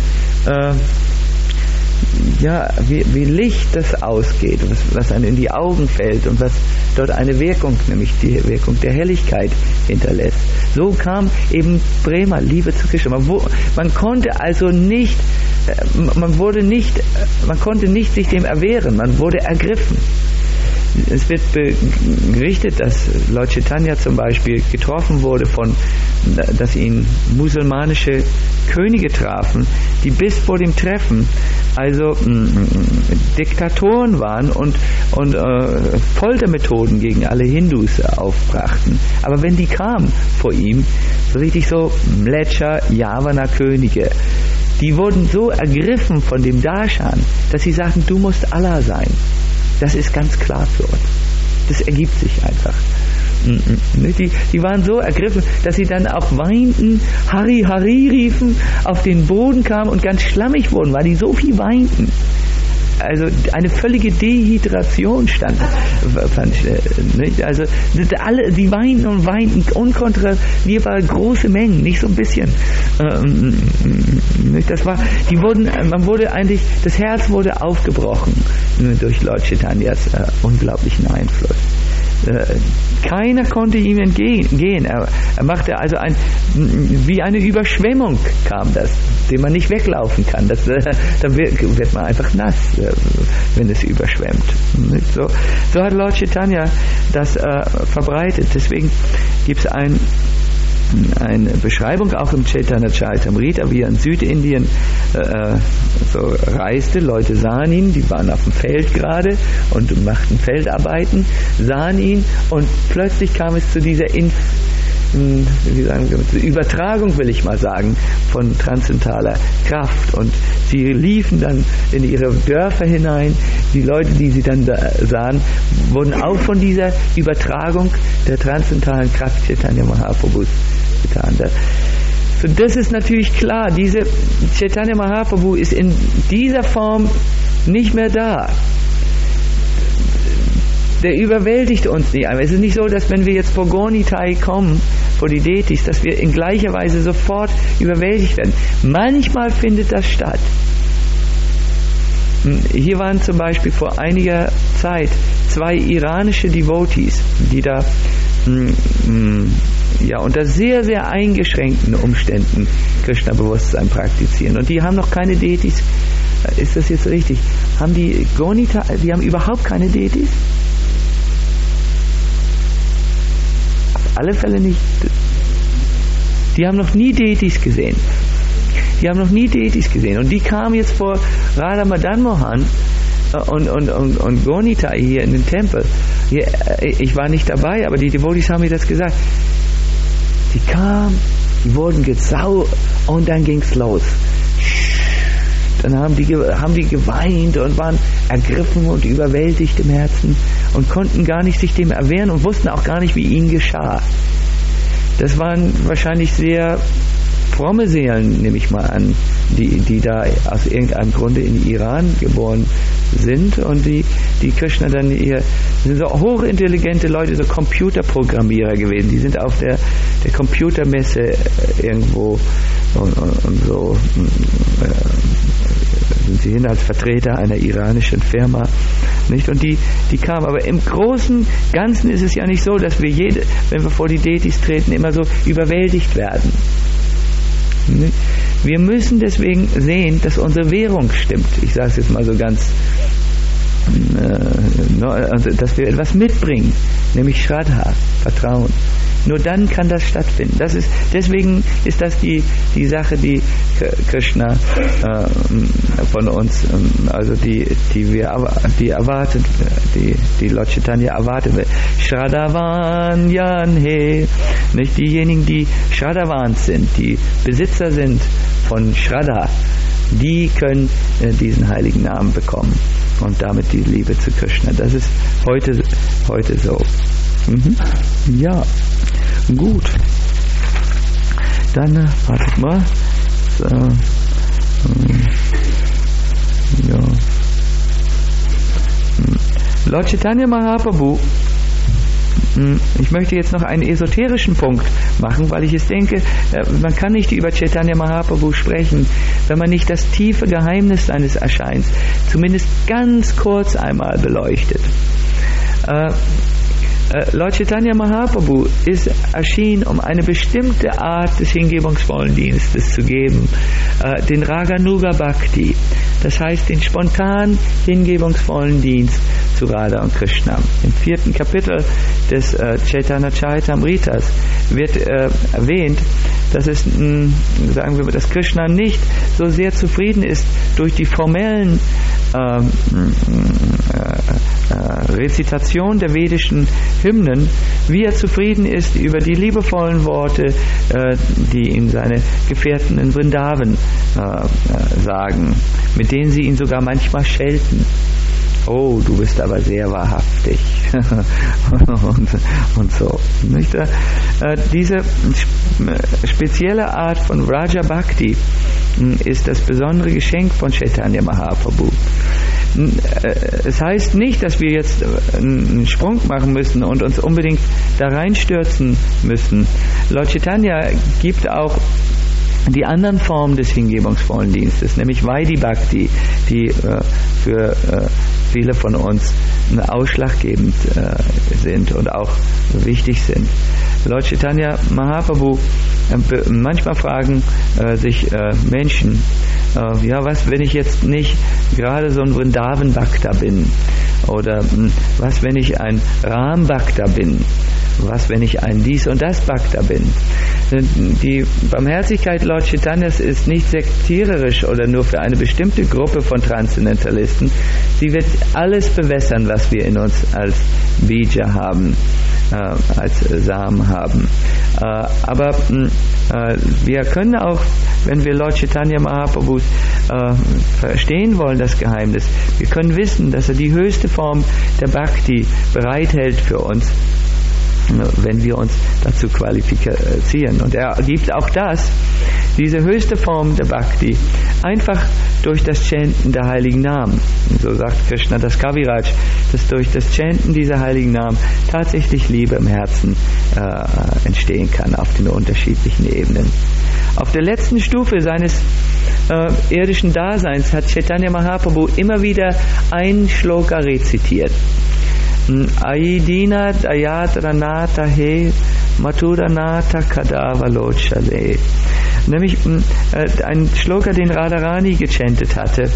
wie Licht das ausgeht, was einem in die Augen fällt und was dort eine Wirkung, nämlich die Wirkung der Helligkeit hinterlässt. So kam eben Prema, Liebe zu Krishna. Man konnte also nicht, man konnte nicht sich dem erwehren, man wurde ergriffen. Es wird berichtet, dass Lord Chaitanya zum Beispiel getroffen wurde dass ihn musulmanische Könige trafen, die bis vor dem Treffen also Diktatoren waren und Foltermethoden gegen alle Hindus aufbrachten. Aber wenn die kamen vor ihm, so richtig so Mleccha, Yavana Könige, die wurden so ergriffen von dem Darshan, dass sie sagten, du musst Allah sein. Das ist ganz klar für uns. Das ergibt sich einfach. Die waren so ergriffen, dass sie dann auch weinten, Hari Hari riefen, auf den Boden kamen und ganz schlammig wurden, weil die so viel weinten. Also eine völlige Dehydration stand. Also alle, die weinten und weinten unkontrollierbar große Mengen, nicht so ein bisschen. Das Herz wurde aufgebrochen durch Lord Chaitanyas unglaublichen Einfluss. Keiner konnte ihm entgehen. Er machte also wie eine Überschwemmung kam das, dem man nicht weglaufen kann. Da wird man einfach nass, wenn es überschwemmt. So hat Lord Chaitanya das verbreitet. Deswegen gibt es eine Beschreibung auch im Chaitanya Charitamrita, wie er in Südindien so reiste. Leute sahen ihn, die waren auf dem Feld gerade und machten Feldarbeiten, sahen ihn und plötzlich kam es zu dieser Übertragung, will ich mal sagen, von transzendentaler Kraft, und sie liefen dann in ihre Dörfer hinein. Die Leute, die sie dann da sahen, wurden auch von dieser Übertragung der transzendentalen Kraft Chaitanya Mahaprabhus getan. So, das ist natürlich klar, diese Chaitanya Mahaprabhu ist in dieser Form nicht mehr da. Der überwältigt uns nicht einmal. Es ist nicht so, dass wenn wir jetzt vor Gornitai kommen, vor die Deities, dass wir in gleicher Weise sofort überwältigt werden. Manchmal findet das statt. Hier waren zum Beispiel vor einiger Zeit 2 iranische Devotees, die da unter sehr, sehr eingeschränkten Umständen Krishna-Bewusstsein praktizieren. Und die haben noch keine Deities. Ist das jetzt richtig? Haben die Gornita, die haben überhaupt keine Deities? Auf alle Fälle nicht. Die haben noch nie Deities gesehen. Und die kamen jetzt vor Radha Madan Mohan und Gornitai hier in den Tempel. Ich war nicht dabei, aber die Devotees haben mir das gesagt. Die kamen, die wurden gezaubert und dann ging's los. Dann haben die geweint und waren ergriffen und überwältigt im Herzen und konnten gar nicht sich dem erwehren und wussten auch gar nicht, wie ihnen geschah. Das waren wahrscheinlich sehr fromme Seelen, nehme ich mal an, die da aus irgendeinem Grunde in Iran geboren sind und die Krishna dann sind so hochintelligente Leute, so Computerprogrammierer gewesen. Die sind auf der Computermesse irgendwo und so sind sie hin als Vertreter einer iranischen Firma, nicht? Und die kamen. Aber im Großen Ganzen ist es ja nicht so, dass wir wenn wir vor die Deities treten, immer so überwältigt werden. Wir müssen deswegen sehen, dass unsere Währung stimmt. Ich sage es jetzt mal so ganz, dass wir etwas mitbringen, nämlich Shraddha, Vertrauen. Nur dann kann das stattfinden. Deswegen ist das die Sache, die Krishna von uns, also die erwartet, die Lord Chaitanya erwartet wird. Shraddhavan Yanhe, nicht diejenigen, die Shraddhavans sind, die Besitzer sind von Shraddha, die können diesen heiligen Namen bekommen und damit die Liebe zu Krishna. Das ist heute so. Ja, gut. Dann wartet mal. So. Ja. Lord Chaitanya Mahaprabhu, ich möchte jetzt noch einen esoterischen Punkt machen, weil ich es denke, man kann nicht über Chaitanya Mahaprabhu sprechen, wenn man nicht das tiefe Geheimnis seines Erscheins zumindest ganz kurz einmal beleuchtet. Lord Chaitanya Mahaprabhu ist erschienen, um eine bestimmte Art des hingebungsvollen Dienstes zu geben, den Raganuga Bhakti, das heißt den spontan hingebungsvollen Dienst zu Radha und Krishna. Im 4. Kapitel des Chaitanya Charitamritas wird erwähnt, dass dass Krishna nicht so sehr zufrieden ist durch die formellen Rezitation der vedischen Hymnen, wie er zufrieden ist über die liebevollen Worte, die ihm seine Gefährten in Vrindavan sagen, mit denen sie ihn sogar manchmal schelten. Oh, du bist aber sehr wahrhaftig. und so. Nicht? Diese spezielle Art von Vraja Bhakti ist das besondere Geschenk von Chaitanya Mahaprabhu. Es heißt nicht, dass wir jetzt einen Sprung machen müssen und uns unbedingt da reinstürzen müssen. Lord Chaitanya gibt auch die anderen Formen des hingebungsvollen Dienstes, nämlich Vaidhi Bhakti, die für viele von uns ausschlaggebend sind und auch wichtig sind. Lord Chaitanya Mahaprabhu, manchmal fragen sich Menschen, ja, was, wenn ich jetzt nicht gerade so ein Vrindavan-Bhakta bin? Oder was, wenn ich ein Ram-Bhakta bin? Was, wenn ich ein dies und das Bhakta bin? Die Barmherzigkeit Lord Chaitanyas ist nicht sektiererisch oder nur für eine bestimmte Gruppe von Transzendentalisten. Sie wird alles bewässern, was wir in uns als Bija haben, als Samen haben. Aber wir können auch, wenn wir Lord Chaitanya Mahaprabhu verstehen wollen, das Geheimnis, wir können wissen, dass er die höchste Form der Bhakti bereithält für uns, wenn wir uns dazu qualifizieren. Und er gibt auch diese höchste Form der Bhakti, einfach durch das Chanten der heiligen Namen. So sagt Krishna das Kaviraj, dass durch das Chanten dieser heiligen Namen tatsächlich Liebe im Herzen entstehen kann, auf den unterschiedlichen Ebenen. Auf der letzten Stufe seines irdischen Daseins hat Chaitanya Mahaprabhu immer wieder ein Shloka rezitiert. Aidina Dayat Ranata He Maturanata Kadavalochale. Nämlich ein Shloka, den Radharani gechantet hatte,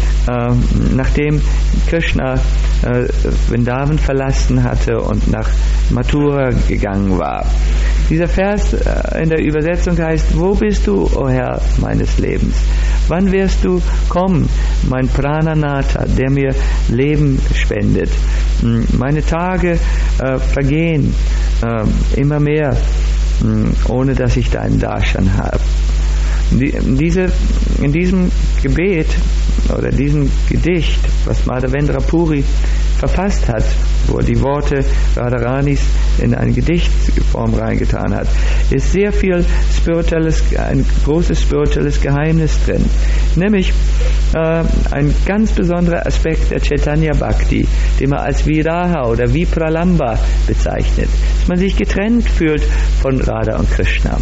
nachdem Krishna Vrindavan verlassen hatte und nach Mathura gegangen war. Dieser Vers in der Übersetzung heißt: Wo bist du, o Herr meines Lebens? Wann wirst du kommen, mein Prananatha, der mir Leben spendet? Meine Tage vergehen immer mehr, ohne dass ich deinen Darshan habe. In diesem Gebet oder diesem Gedicht, was Madhavendra Puri verfasst hat, wo er die Worte Radharanis in eine Gedichtform reingetan hat, ist sehr viel ein großes spirituelles Geheimnis drin. Nämlich ein ganz besonderer Aspekt der Chaitanya Bhakti, den man als Viraha oder Vipralamba bezeichnet, dass man sich getrennt fühlt von Radha und Krishna.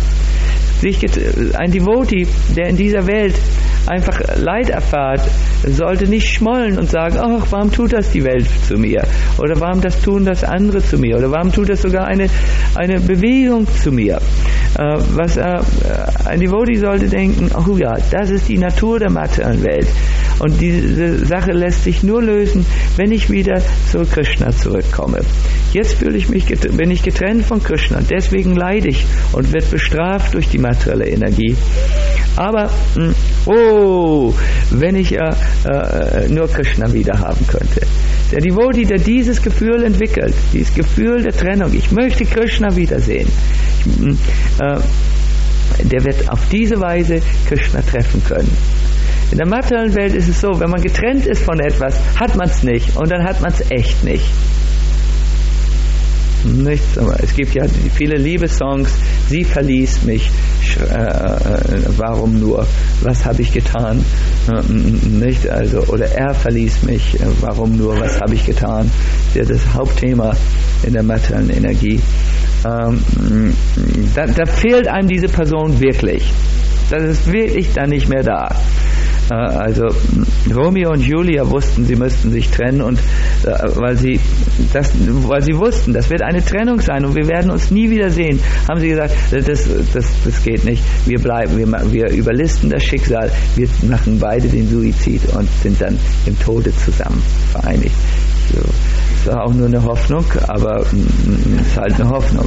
Ein Devotee, der in dieser Welt einfach Leid erfährt, sollte nicht schmollen und sagen: ach, warum tut das die Welt zu mir? Oder warum tun das andere zu mir? Oder warum tut das sogar eine Bewegung zu mir? Ein Devotee sollte denken: oh ja, das ist die Natur der materiellen Welt. Und diese Sache lässt sich nur lösen, wenn ich wieder zu Krishna zurückkomme. Jetzt bin ich getrennt von Krishna, deswegen leide ich und wird bestraft durch die materielle Energie. Aber, wenn ich nur Krishna wieder haben könnte. Der Devotee, der dieses Gefühl entwickelt, dieses Gefühl der Trennung, ich möchte Krishna wiedersehen, der wird auf diese Weise Krishna treffen können. In der materiellen Welt ist es so, wenn man getrennt ist von etwas, hat man es nicht und dann hat man es echt nicht. Nichts, aber es gibt ja viele Liebessongs: Sie verließ mich, warum nur, was habe ich getan? Nicht, also, oder er verließ mich, warum nur, was habe ich getan? Das ist ja das Hauptthema in der materiellen Energie. Da fehlt einem diese Person wirklich. Das ist wirklich dann nicht mehr da. Also Romeo und Julia wussten, sie müssten sich trennen, und weil sie wussten, das wird eine Trennung sein und wir werden uns nie wiedersehen, haben sie gesagt, das geht nicht, wir überlisten das Schicksal, wir machen beide den Suizid und sind dann im Tode zusammen vereinigt. Das war auch nur eine Hoffnung, aber es ist halt eine Hoffnung.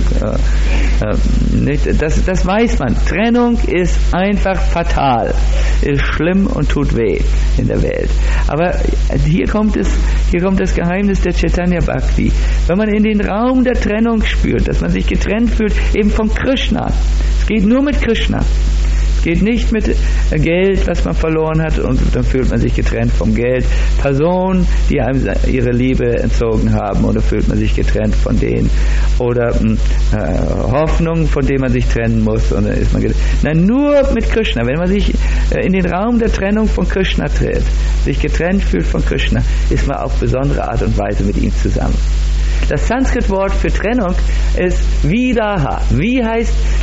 Das weiß man. Trennung ist einfach fatal, ist schlimm und tut weh in der Welt. Aber hier kommt das Geheimnis der Chaitanya Bhakti. Wenn man in den Raum der Trennung spürt, dass man sich getrennt fühlt, eben von Krishna. Es geht nur mit Krishna. Geht nicht mit Geld, was man verloren hat, und dann fühlt man sich getrennt vom Geld. Personen, die einem ihre Liebe entzogen haben, oder fühlt man sich getrennt von denen. Oder Hoffnung, von denen man sich trennen muss, und dann ist man getrennt. Nein, nur mit Krishna. Wenn man sich in den Raum der Trennung von Krishna tritt, sich getrennt fühlt von Krishna, ist man auf besondere Art und Weise mit ihm zusammen. Das Sanskrit-Wort für Trennung ist Vidaha. Wie heißt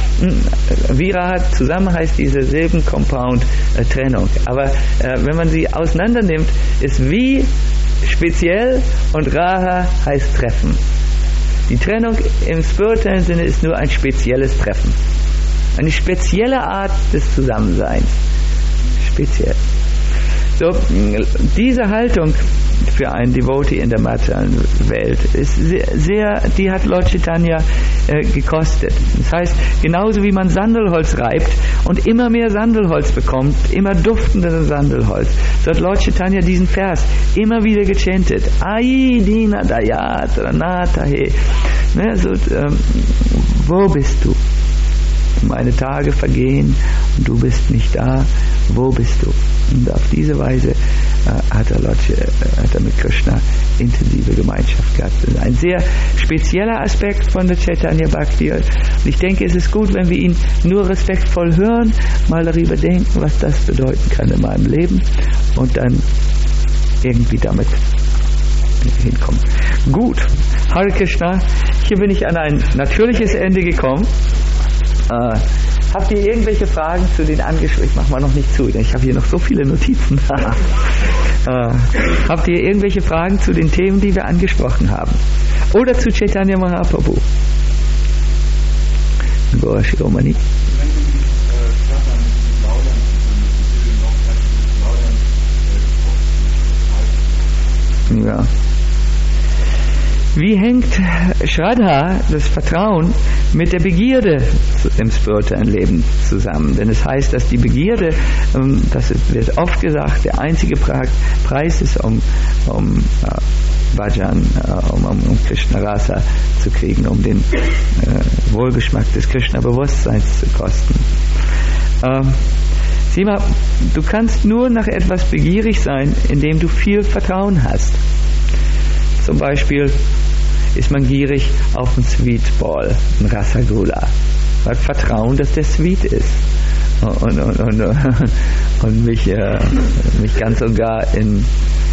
Viraha zusammen heißt diese Silben-Compound Trennung. Aber wenn man sie auseinander nimmt, ist wie speziell und Raha heißt Treffen. Die Trennung im spirituellen Sinne ist nur ein spezielles Treffen. Eine spezielle Art des Zusammenseins. Speziell. So, diese Haltung für einen Devotee in der materiellen Welt ist sehr, die hat Lord Chaitanya gekostet. Das heißt, genauso wie man Sandelholz reibt und immer mehr Sandelholz bekommt, immer duftenderes Sandelholz, so hat Lord Chaitanya diesen Vers immer wieder gechantet. Ai dina dayat ranatahe. Ne, so, wo bist du? Meine Tage vergehen und du bist nicht da. Wo bist du? Und auf diese Weise hat er mit Krishna intensive Gemeinschaft gehabt. Das ist ein sehr spezieller Aspekt von der Chaitanya Bhakti. Und ich denke, es ist gut, wenn wir ihn nur respektvoll hören, mal darüber denken, was das bedeuten kann in meinem Leben und dann irgendwie damit hinkommen. Gut, Hare Krishna, hier bin ich an ein natürliches Ende gekommen. Habt ihr irgendwelche Fragen zu den angesprochenen? Ich mach mal noch nicht zu, denn ich habe hier noch so viele Notizen. Habt ihr irgendwelche Fragen zu den Themen, die wir angesprochen haben? Oder zu Chaitanya Mahaprabhu? Goa Shiromani. Ja. Wie hängt Shraddha, das Vertrauen, mit der Begierde im spirituellen Leben zusammen? Denn es heißt, dass die Begierde, das wird oft gesagt, der einzige Preis ist, um Bhajan, um Krishna Rasa zu kriegen, um den Wohlgeschmack des Krishna-Bewusstseins zu kosten. Sieh mal, du kannst nur nach etwas begierig sein, indem du viel Vertrauen hast. Zum Beispiel ist man gierig auf einen Sweet Ball, einen Rasagula. Man hat Vertrauen, dass der sweet ist und mich ganz und gar in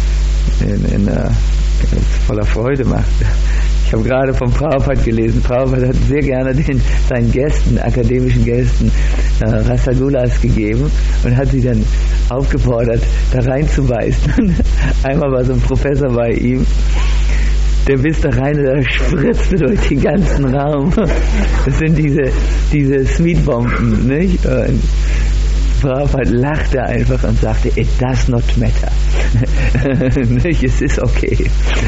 voller Freude macht. Ich habe gerade von Prabhupada gelesen. Prabhupada hat sehr gerne seinen Gästen, akademischen Gästen, Rasagulas gegeben und hat sie dann aufgefordert, da reinzubeißen. Einmal war so ein Professor bei ihm, der biss da rein und der spritzte durch den ganzen Raum. Das sind diese Sweetbomben, nicht? Prabhupada lachte einfach und sagte, it does not matter. Es ist okay.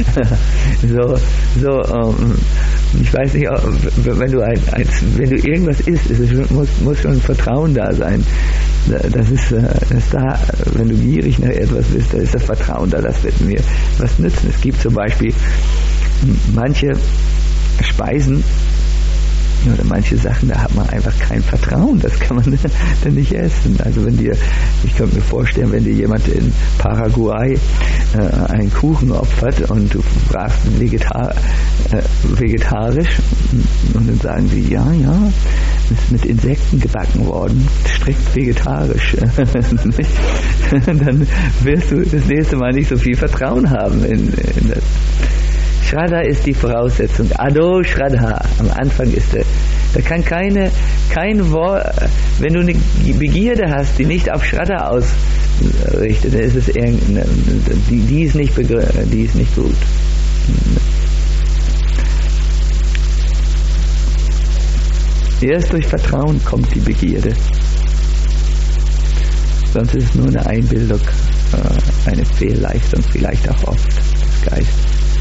Ich weiß nicht, wenn du irgendwas isst, muss schon Vertrauen da sein. Das ist da, wenn du gierig nach etwas bist, da ist das Vertrauen da, das wird mir was nützen. Es gibt zum Beispiel manche Speisen oder manche Sachen, da hat man einfach kein Vertrauen, das kann man dann nicht essen. Also ich könnte mir vorstellen, wenn dir jemand in Paraguay einen Kuchen opfert und du fragst vegetarisch und dann sagen sie, ja, ist mit Insekten gebacken worden, strikt vegetarisch. Dann wirst du das nächste Mal nicht so viel Vertrauen haben in das. Shraddha ist die Voraussetzung. Ado Shraddha. Am Anfang ist da kann kein Wort, wenn du eine Begierde hast, die nicht auf Shraddha ausrichtet, dann ist es die ist nicht gut. Erst durch Vertrauen kommt die Begierde. Sonst ist es nur eine Einbildung, eine Fehlleistung, vielleicht auch oft des Geistes.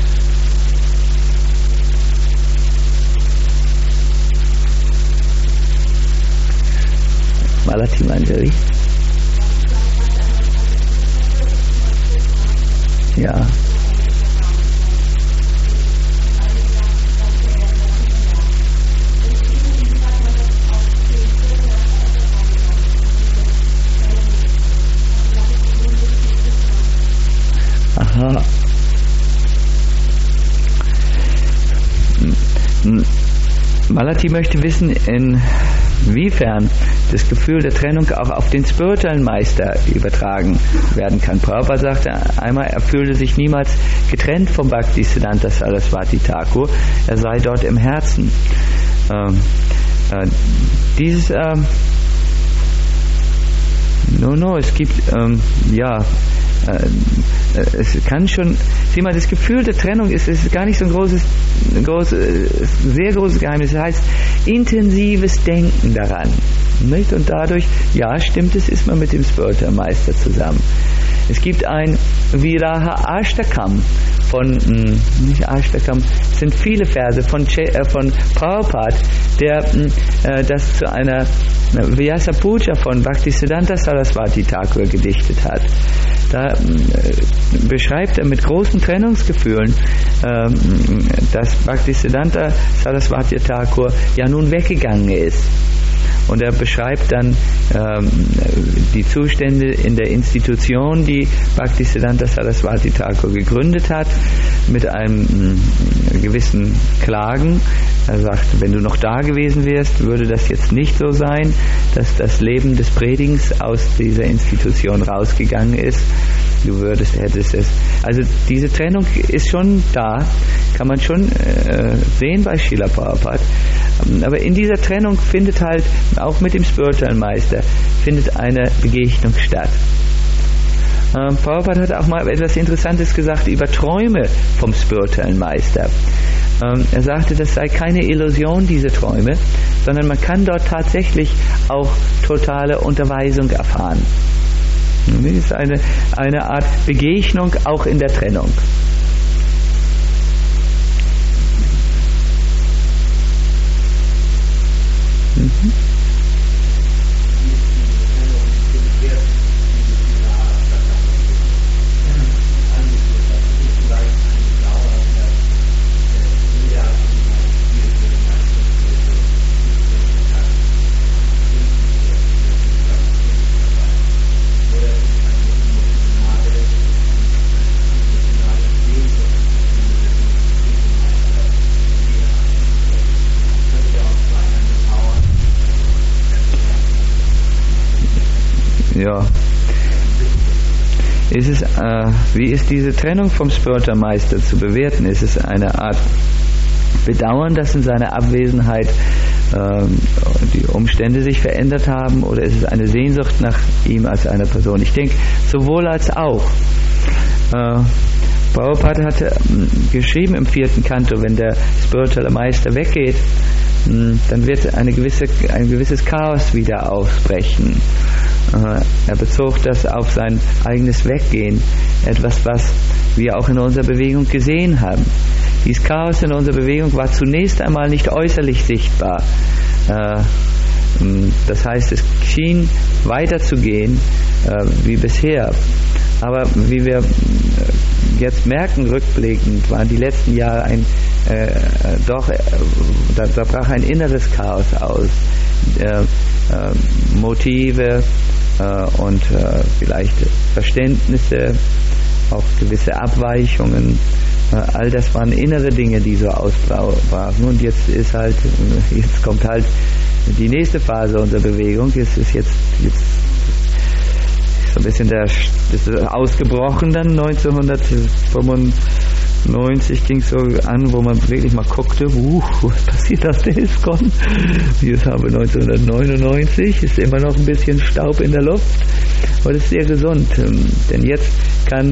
Malati Manjari. Ja. Aha. Malati möchte wissen, inwiefern das Gefühl der Trennung auch auf den spirituellen Meister übertragen werden kann. Prabhupada sagte einmal, er fühle sich niemals getrennt vom Bhaktisiddhanta Saraswati Thakur, er sei dort im Herzen. Es gibt, es kann schon, sieh mal, das Gefühl der Trennung ist gar nicht so ein sehr großes Geheimnis. Das heißt, intensives Denken daran. Nicht? Und dadurch, ja, stimmt es, ist man mit dem Spiritual Meister zusammen. Es gibt ein Viraha Ashtakam nicht Ashtakam, es sind viele Verse von Prabhupada, der das zu einer Vyasa Puja von Bhaktisiddhanta Saraswati Thakur gedichtet hat. Da beschreibt er mit großen Trennungsgefühlen, dass Bhaktisiddhanta Saraswati Thakur ja nun weggegangen ist. Und er beschreibt dann die Zustände in der Institution, die Bhaktisiddhanta Saraswati Thakur gegründet hat, mit einem gewissen Klagen. Er sagt, wenn du noch da gewesen wärst, würde das jetzt nicht so sein, dass das Leben des Predigens aus dieser Institution rausgegangen ist. Hättest es. Also diese Trennung ist schon da, kann man schon sehen bei Srila Prabhupada. Aber in dieser Trennung findet halt, auch mit dem Spiritual Meister, findet eine Begegnung statt. Prabhupada hat auch mal etwas Interessantes gesagt über Träume vom Spiritual Meister. Er sagte, das sei keine Illusion, diese Träume, sondern man kann dort tatsächlich auch totale Unterweisung erfahren. Das ist eine Art Begegnung auch in der Trennung. Ja. Wie ist diese Trennung vom Spiritual Meister zu bewerten? Ist es eine Art Bedauern, dass in seiner Abwesenheit die Umstände sich verändert haben, oder ist es eine Sehnsucht nach ihm als einer Person? Ich denke, sowohl als auch. Prabhupada hatte geschrieben im 4. Kanto, wenn der Spiritual Meister weggeht, dann wird ein gewisses Chaos wieder ausbrechen. Er bezog das auf sein eigenes Weggehen, etwas, was wir auch in unserer Bewegung gesehen haben. Dieses Chaos in unserer Bewegung war zunächst einmal nicht äußerlich sichtbar. Das heißt, es schien weiterzugehen wie bisher. Aber wie wir jetzt merken, rückblickend, waren die letzten Jahre da brach ein inneres Chaos aus. Motive und vielleicht Verständnisse, auch gewisse Abweichungen, all das waren innere Dinge, die so ausbrachen. Und jetzt kommt halt die nächste Phase unserer Bewegung. Es ist jetzt so ein bisschen das ist ausgebrochen dann 1995 ging es so an, wo man wirklich mal guckte, was passiert auf der ISKCON? Wir haben 1999, ist immer noch ein bisschen Staub in der Luft, aber das ist sehr gesund, denn jetzt kann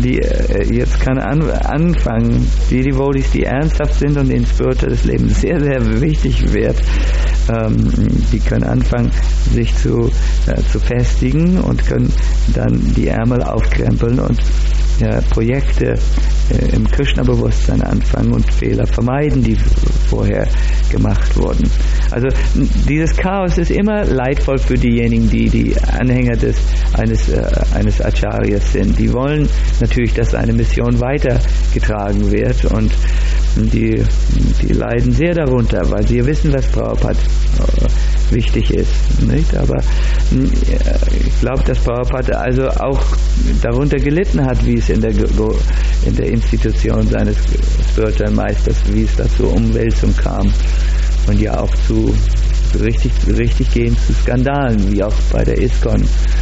anfangen, die Devotees, die ernsthaft sind und den Spirit des Lebens sehr, sehr wichtig wird, die können anfangen, sich zu festigen und können dann die Ärmel aufkrempeln und Projekte im Krishna-Bewusstsein anfangen und Fehler vermeiden, die vorher gemacht wurden. Also dieses Chaos ist immer leidvoll für diejenigen, die Anhänger eines Acharyas sind. Die wollen natürlich, dass eine Mission weitergetragen wird, und die leiden sehr darunter, weil sie wissen, was Prabhupada wichtig ist, nicht? Aber ich glaube, dass Prabhupada also auch darunter gelitten hat, wie es in der Institution seines Spiritual Meisters, wie es da zur Umwälzung kam und ja auch zu richtig gehen zu Skandalen, wie auch bei der ISKCON.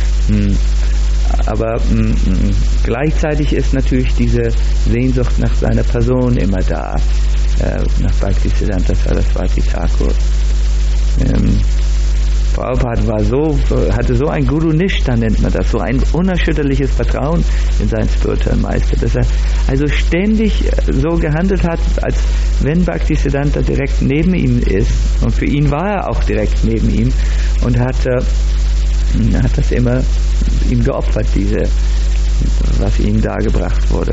Aber gleichzeitig ist natürlich diese Sehnsucht nach seiner Person immer da, nach Bhaktisiddhanta Saraswati Thakur. Prabhupada hatte so ein Guru Nishta, nennt man das, so ein unerschütterliches Vertrauen in seinen spirituellen Meister, dass er also ständig so gehandelt hat, als wenn Bhaktisiddhanta direkt neben ihm ist. Und für ihn war er auch direkt neben ihm und hat das immer ihm geopfert, was ihm dargebracht wurde.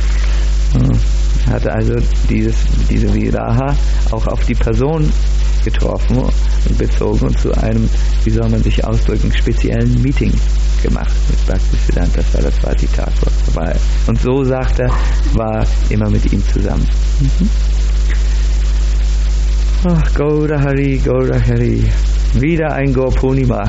Hat also diese Viraha auch auf die Person getroffen und bezogen und zu einem, wie soll man sich ausdrücken, speziellen Meeting gemacht mit Bhaktisiddhanta Saraswati Thakur. Und so, sagt er, war immer mit ihm zusammen. Ach, Gaura Hari, Gaura Hari. Wieder ein Gaur-Purnima.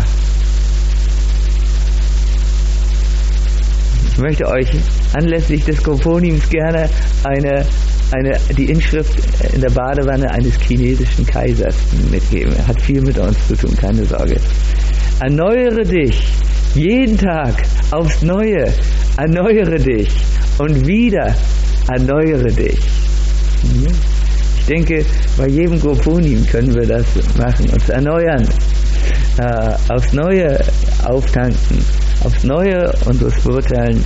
Ich möchte euch anlässlich des Gaur-Purnims gerne die Inschrift in der Badewanne eines chinesischen Kaisers mitgeben. Hat viel mit uns zu tun, keine Sorge. Erneuere dich jeden Tag aufs Neue. Erneuere dich und wieder erneuere dich. Ich denke, bei jedem Gaur-Purnim können wir das machen, uns erneuern, aufs Neue auftanken, aufs Neue unsere spirituellen,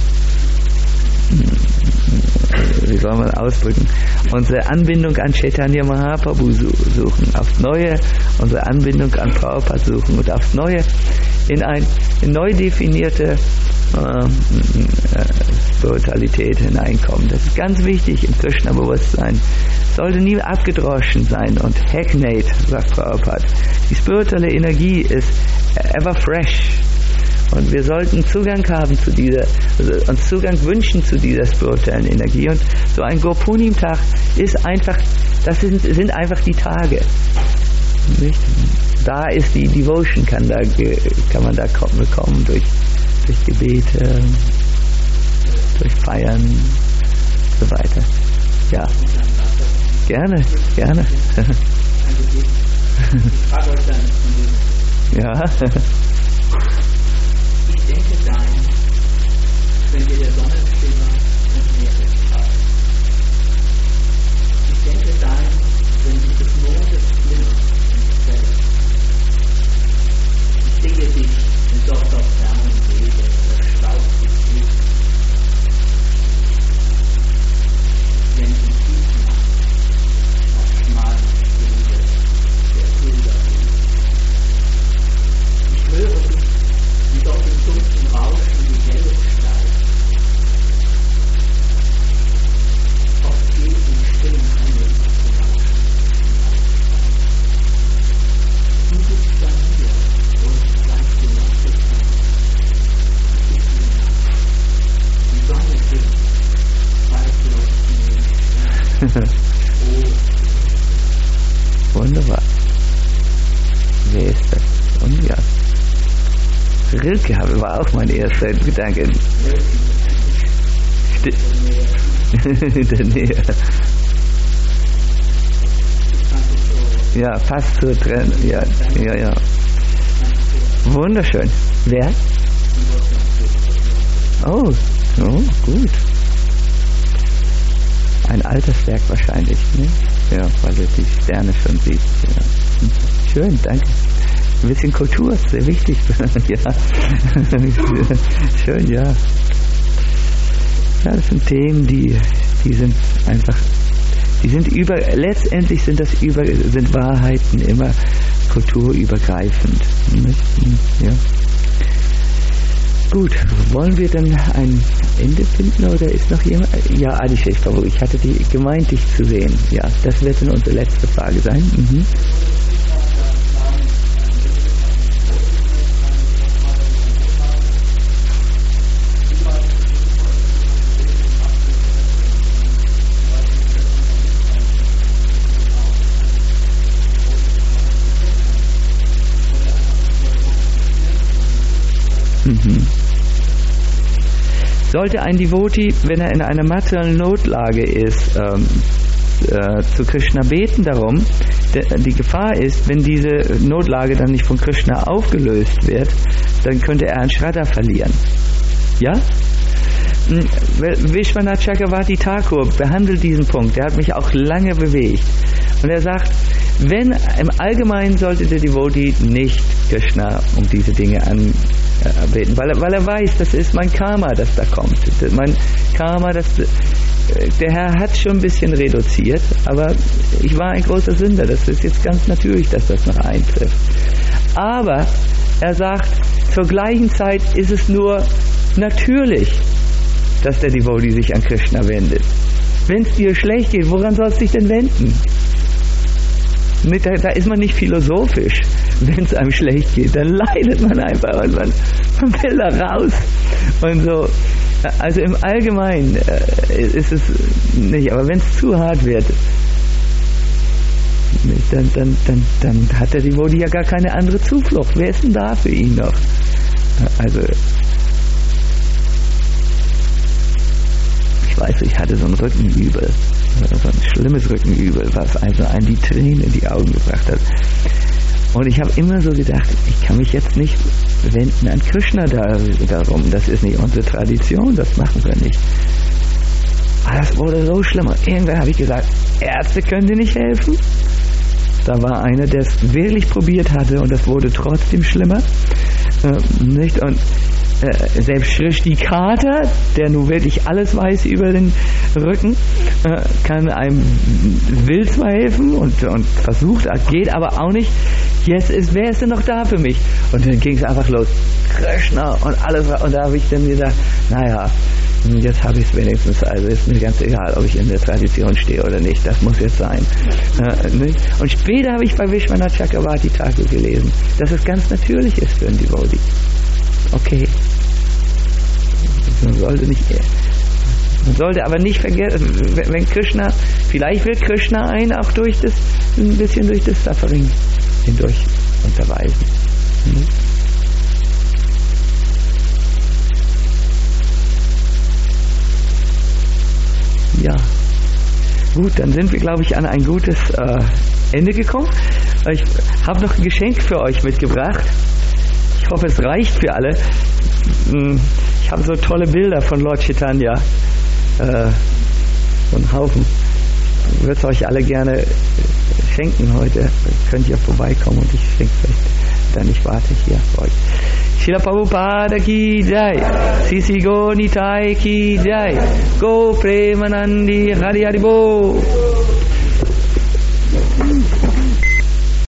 wie soll man ausdrücken, unsere Anbindung an Chaitanya Mahaprabhu suchen, aufs Neue unsere Anbindung an Prabhupada suchen und aufs Neue in neu definierte Spiritualität hineinkommen. Das ist ganz wichtig im Krishna-Bewusstsein. Sollte nie abgedroschen sein und hackneyed, sagt Prabhupada. Die spirituelle Energie ist ever fresh. Und wir sollten Zugang haben zu uns Zugang wünschen zu dieser spirituellen Energie. Und so ein Gaur-Purnim-Tag ist einfach, das sind einfach die Tage. Nicht? Da ist die Devotion, kann man da bekommen durch Gebete, durch Feiern und so weiter. Ja. Gerne. Ja. Ich denke dahin, wenn wir der Sonnenschimmer und Meeresstrahl. Ich denke dahin, wenn dieses Mondes Glimmer und Quelle. Ich sehe dich in dort auf fernen Wege, der Staub ist gut. Wenn die Tiefnacht auf schmalen Stege der Bilder liegt. Ich höre dich, wie dort im dumpfen Rauschen die Welle steigt. Oft geht im stillen Himmel zu lauschen. Du bist bei mir und gleich die Nacht ist an. Es ist mir Nacht. Die Sonne sinkt, bald leuchten die Sterne. Oh. Wunderbar. Wer ist das? Und ja. Rilke war auch mein erster Gedanke. In der Nähe. Ja, fast zur Trennung. Ja. Wunderschön. Wer? Oh, gut. Ein altes Werk wahrscheinlich, ne? Ja, weil er die Sterne schon sieht. Ja. Schön, danke. Ein bisschen Kultur ist sehr wichtig. Ja. Schön, ja. Ja, das sind Themen, die sind einfach, letztendlich sind Wahrheiten immer kulturübergreifend. Ja. Gut, wollen wir dann ein Ende finden oder ist noch jemand? Ja, Adishesh Prabhu, ich hatte gemeint, dich zu sehen. Ja, das wird dann unsere letzte Frage sein. Sollte ein Devotee, wenn er in einer materiellen Notlage ist, zu Krishna beten darum, die Gefahr ist, wenn diese Notlage dann nicht von Krishna aufgelöst wird, dann könnte er an Shraddha verlieren. Ja? Vishwanath Chakravarti Thakur behandelt diesen Punkt, der hat mich auch lange bewegt. Und er sagt, im Allgemeinen sollte der Devotee nicht Krishna um diese Dinge anbeten, weil er weiß, das ist mein Karma, das da kommt. Mein Karma, der Herr hat schon ein bisschen reduziert, aber ich war ein großer Sünder. Das ist jetzt ganz natürlich, dass das noch eintrifft. Aber er sagt, zur gleichen Zeit ist es nur natürlich, dass der Devotee sich an Krishna wendet. Wenn es dir schlecht geht, woran sollst du dich denn wenden? Da ist man nicht philosophisch. Wenn es einem schlecht geht, dann leidet man einfach und man will da raus. Und so. Also im Allgemeinen ist es nicht, aber wenn es zu hart wird, dann hat der Devotee ja gar keine andere Zuflucht. Wer ist denn da für ihn noch? Also ich weiß, ich hatte so ein Rückenübel, so ein schlimmes Rückenübel, was also einem die Tränen in die Augen gebracht hat. Und ich habe immer so gedacht, ich kann mich jetzt nicht wenden an Krishna darum. Das ist nicht unsere Tradition, das machen wir nicht. Aber das wurde so schlimm. Und irgendwann habe ich gesagt, Ärzte können dir nicht helfen. Da war einer, der es wirklich probiert hatte und das wurde trotzdem schlimmer. Nicht? Und selbst Shrishtikata, der nun wirklich alles weiß über den Rücken, kann einem, will zwar helfen und versucht, geht aber auch nicht. Wer ist denn noch da für mich? Und dann ging es einfach los, Krishna und alles. Und da habe ich dann gedacht, naja, jetzt habe ich es wenigstens, also ist mir ganz egal, ob ich in der Tradition stehe oder nicht, das muss jetzt sein. Und später habe ich bei Vishwanath Chakravarti Thakur gelesen, dass es ganz natürlich ist für einen Devotee. Okay. Man sollte aber nicht vergessen, wenn Krishna, vielleicht will Krishna einen auch ein bisschen durch das Suffering hindurch unterweisen. Ja. Gut, dann sind wir, glaube ich, an ein gutes Ende gekommen. Ich habe noch ein Geschenk für euch mitgebracht. Ich hoffe, es reicht für alle. Ich habe so tolle Bilder von Lord Chaitanya. So einen Haufen. Ich würde es euch alle gerne schenken heute. Könnt ihr vorbeikommen und ich schenke es euch dann. Ich warte hier für euch. Srila Prabhupada ki jai, Sisi Go Nitai ki jai, Go Premanandi Hari Hari Bo.